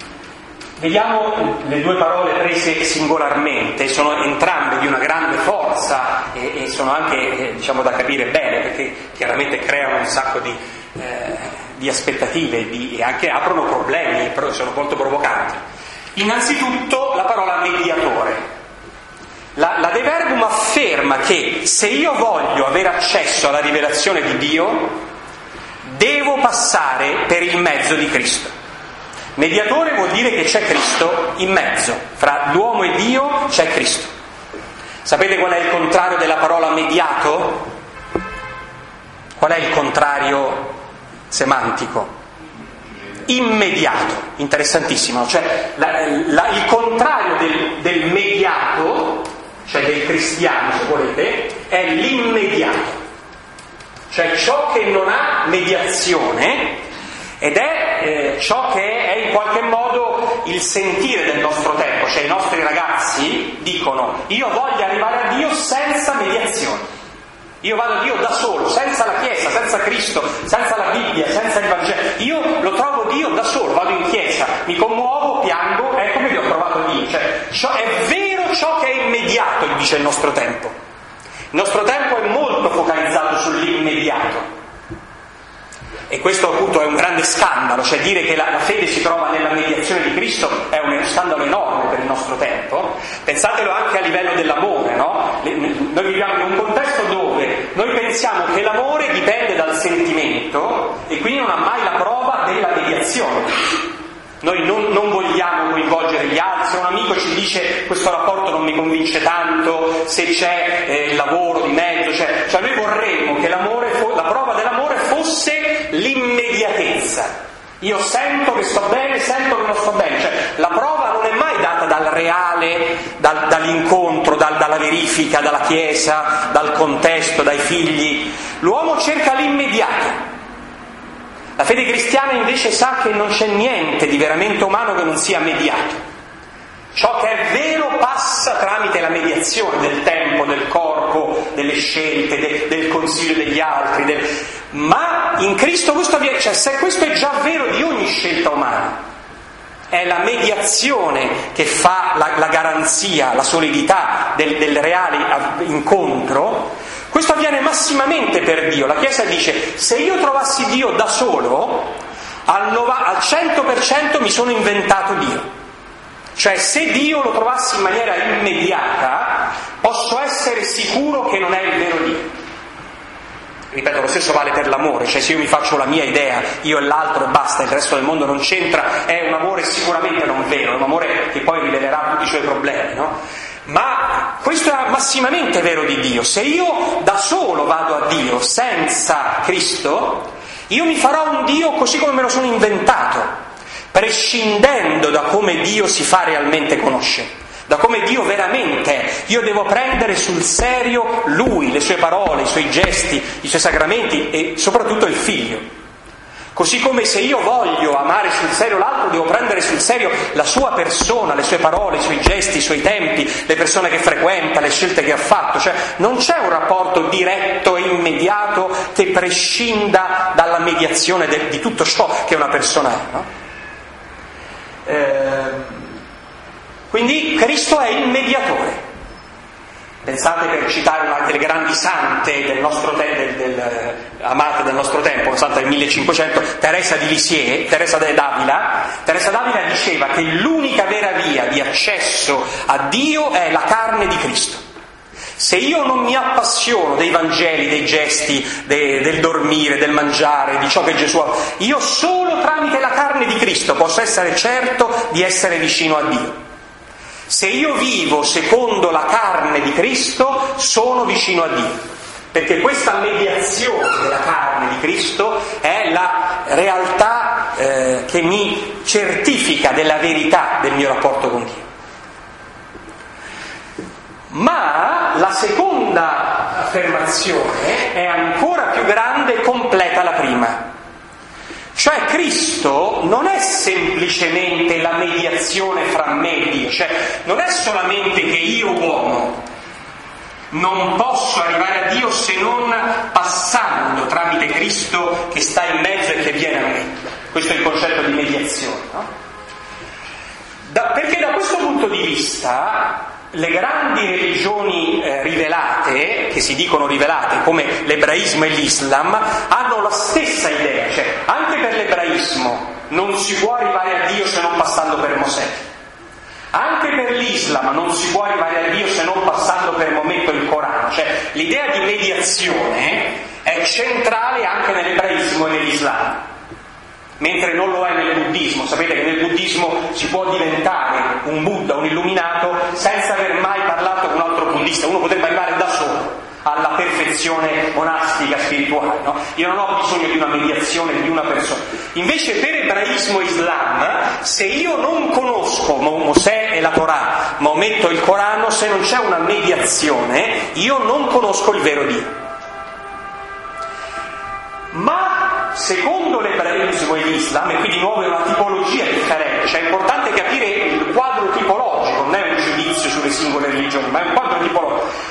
Vediamo le due parole prese singolarmente, sono entrambe di una grande forza e, e sono anche eh, diciamo da capire bene, perché chiaramente creano un sacco di, eh, di aspettative di, e anche aprono problemi, però sono molto provocanti. Innanzitutto la parola mediatore. La, la De Verbum afferma che se io voglio avere accesso alla rivelazione di Dio, devo passare per il mezzo di Cristo. Mediatore vuol dire che c'è Cristo in mezzo, fra l'uomo e Dio c'è Cristo. Sapete qual è il contrario della parola mediato? Qual è il contrario semantico? Immediato, interessantissimo, cioè la, la, il contrario del, del mediato, cioè del cristiano se volete, è l'immediato, cioè ciò che non ha mediazione. Ed è eh, ciò che è in qualche modo il sentire del nostro tempo, cioè i nostri ragazzi dicono io voglio arrivare a Dio senza mediazione, io vado a Dio da solo, senza la Chiesa, senza Cristo, senza la Bibbia, senza il Vangelo, io lo trovo Dio da solo, vado in Chiesa, mi commuovo, piango, ecco che vi ho trovato Dio, cioè ciò, è vero ciò che è immediato, dice il nostro tempo. Il nostro tempo è molto focalizzato sull'immediato. E questo appunto è un grande scandalo, cioè dire che la, la fede si trova nella mediazione di Cristo è un scandalo enorme per il nostro tempo. Pensatelo anche a livello dell'amore, no? Noi viviamo in un contesto dove noi pensiamo che l'amore dipende dal sentimento e quindi non ha mai la prova della mediazione. Noi non, non vogliamo coinvolgere gli altri, se un amico ci dice questo rapporto non mi convince tanto, se c'è eh, il lavoro di mezzo, cioè, cioè noi vorremmo che l'amore fo- la prova dell'amore fosse l'immediatezza. Io sento che sto bene, sento che non sto bene, cioè la prova non è mai data dal reale, dal, dall'incontro, dal, dalla verifica, dalla Chiesa, dal contesto, dai figli. L'uomo cerca l'immediato. La fede cristiana invece sa che non c'è niente di veramente umano che non sia mediato. Ciò che è vero passa tramite la mediazione del tempo, del corpo, delle scelte, de, del consiglio degli altri. Del... Ma in Cristo questo avviene, cioè se questo è già vero di ogni scelta umana, è la mediazione che fa la, la garanzia, la solidità del, del reale incontro. Questo avviene massimamente per Dio. La Chiesa dice, se io trovassi Dio da solo, al, nova, al cento per cento mi sono inventato Dio. Cioè, se Dio lo trovassi in maniera immediata, posso essere sicuro che non è il vero Dio. Ripeto, lo stesso vale per l'amore, cioè se io mi faccio la mia idea, io e l'altro e basta, il resto del mondo non c'entra, è un amore sicuramente non vero, è un amore che poi rivelerà tutti i suoi problemi, no? Ma questo è massimamente vero di Dio. Se io da solo vado a Dio senza Cristo, io mi farò un Dio così come me lo sono inventato, prescindendo da come Dio si fa realmente conoscere, da come Dio veramente è. Io devo prendere sul serio Lui, le sue parole, i suoi gesti, i suoi sacramenti e soprattutto il Figlio. Così come se io voglio amare sul serio l'altro, devo prendere sul serio la sua persona, le sue parole, i suoi gesti, i suoi tempi, le persone che frequenta, le scelte che ha fatto. Cioè non c'è un rapporto diretto e immediato che prescinda dalla mediazione de- di tutto ciò che una persona è, no? Eh, Quindi Cristo è il mediatore. Pensate, per citare una delle grandi sante del nostro te- del, del, amate del nostro tempo, una santa del millecinquecento, Teresa di Lisieux, Teresa d'Avila. Teresa d'Avila diceva che l'unica vera via di accesso a Dio è la carne di Cristo. Se io non mi appassiono dei Vangeli, dei gesti, de, del dormire, del mangiare, di ciò che Gesù ha, io solo tramite la carne di Cristo posso essere certo di essere vicino a Dio. Se io vivo secondo la carne di Cristo, sono vicino a Dio, perché questa mediazione della carne di Cristo è la realtà eh, che mi certifica della verità del mio rapporto con Dio. Ma la seconda affermazione è ancora più grande e completa la prima. Cioè Cristo non è semplicemente la mediazione fra me e Dio, cioè non è solamente che io uomo non posso arrivare a Dio se non passando tramite Cristo che sta in mezzo e che viene a me. Questo è il concetto di mediazione, no? Da, perché da questo punto di vista le grandi religioni eh, rivelate, che si dicono rivelate, come l'ebraismo e l'Islam, hanno la stessa idea, cioè anche per l'ebraismo non si può arrivare a Dio se non passando per Mosè, anche per l'Islam non si può arrivare a Dio se non passando per Maometto il Corano, cioè l'idea di mediazione è centrale anche nell'ebraismo e nell'Islam, mentre non lo è nel buddismo. Sapete che nel buddismo si può diventare un Buddha, un illuminato, senza aver mai parlato con un altro buddista. Uno potrebbe arrivare da solo alla perfezione monastica, spirituale, no? Io non ho bisogno di una mediazione di una persona. Invece per ebraismo e Islam, se io non conosco Mosè e la Torah, Maometto il Corano, se non c'è una mediazione, io non conosco il vero Dio. Ma secondo l'ebraismo e l'Islam, e qui di nuovo è una tipologia differente, cioè è importante capire il quadro tipologico, non è un giudizio sulle singole religioni, ma è un quadro tipologico.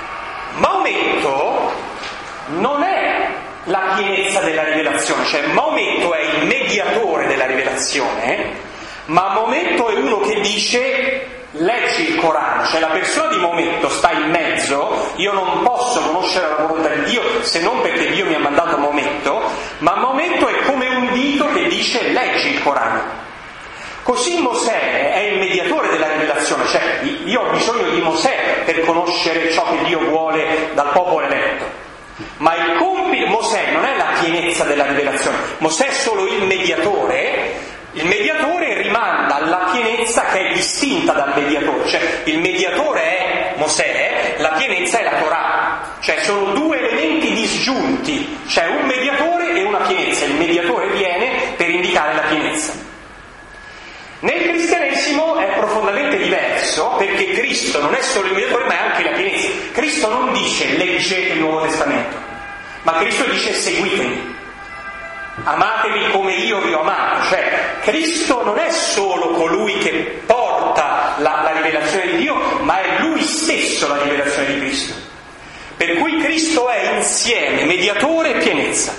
Maometto non è la pienezza della rivelazione, cioè Maometto è il mediatore della rivelazione, ma Maometto è uno che dice leggi il Corano, cioè la persona di Maometto sta in mezzo. Io non posso conoscere la volontà di Dio se non perché Dio mi ha mandato Maometto, ma Maometto è come un dito che dice leggi il Corano. Così Mosè è il mediatore della rivelazione, cioè io ho bisogno di Mosè per conoscere ciò che Dio vuole dal popolo eletto, ma il compito Mosè non è la pienezza della rivelazione, Mosè è solo il mediatore. Il mediatore rimanda alla pienezza che è distinta dal mediatore, cioè il mediatore è Mosè, la pienezza è la Torah, cioè sono due elementi disgiunti, c'è un mediatore e una pienezza, il mediatore viene per indicare la pienezza. Nel cristianesimo è profondamente diverso, perché Cristo non è solo il mediatore ma è anche la pienezza. Cristo non dice leggete il Nuovo Testamento, ma Cristo dice seguitemi. Amatevi come io vi ho amato, cioè Cristo non è solo colui che porta la, la rivelazione di Dio, ma è Lui stesso la rivelazione di Cristo. Per cui Cristo è insieme mediatore e pienezza.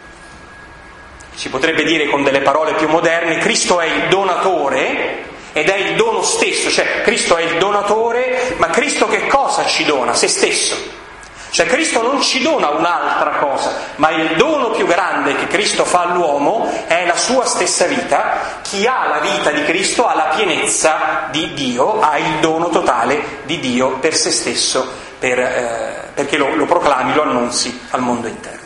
Si potrebbe dire con delle parole più moderne, Cristo è il donatore ed è il dono stesso, cioè Cristo è il donatore, ma Cristo che cosa ci dona? Se stesso. Cioè Cristo non ci dona un'altra cosa, ma il dono più grande che Cristo fa all'uomo è la sua stessa vita. Chi ha la vita di Cristo ha la pienezza di Dio, ha il dono totale di Dio per se stesso, per, eh, perché lo, lo proclami, lo annunzi al mondo intero.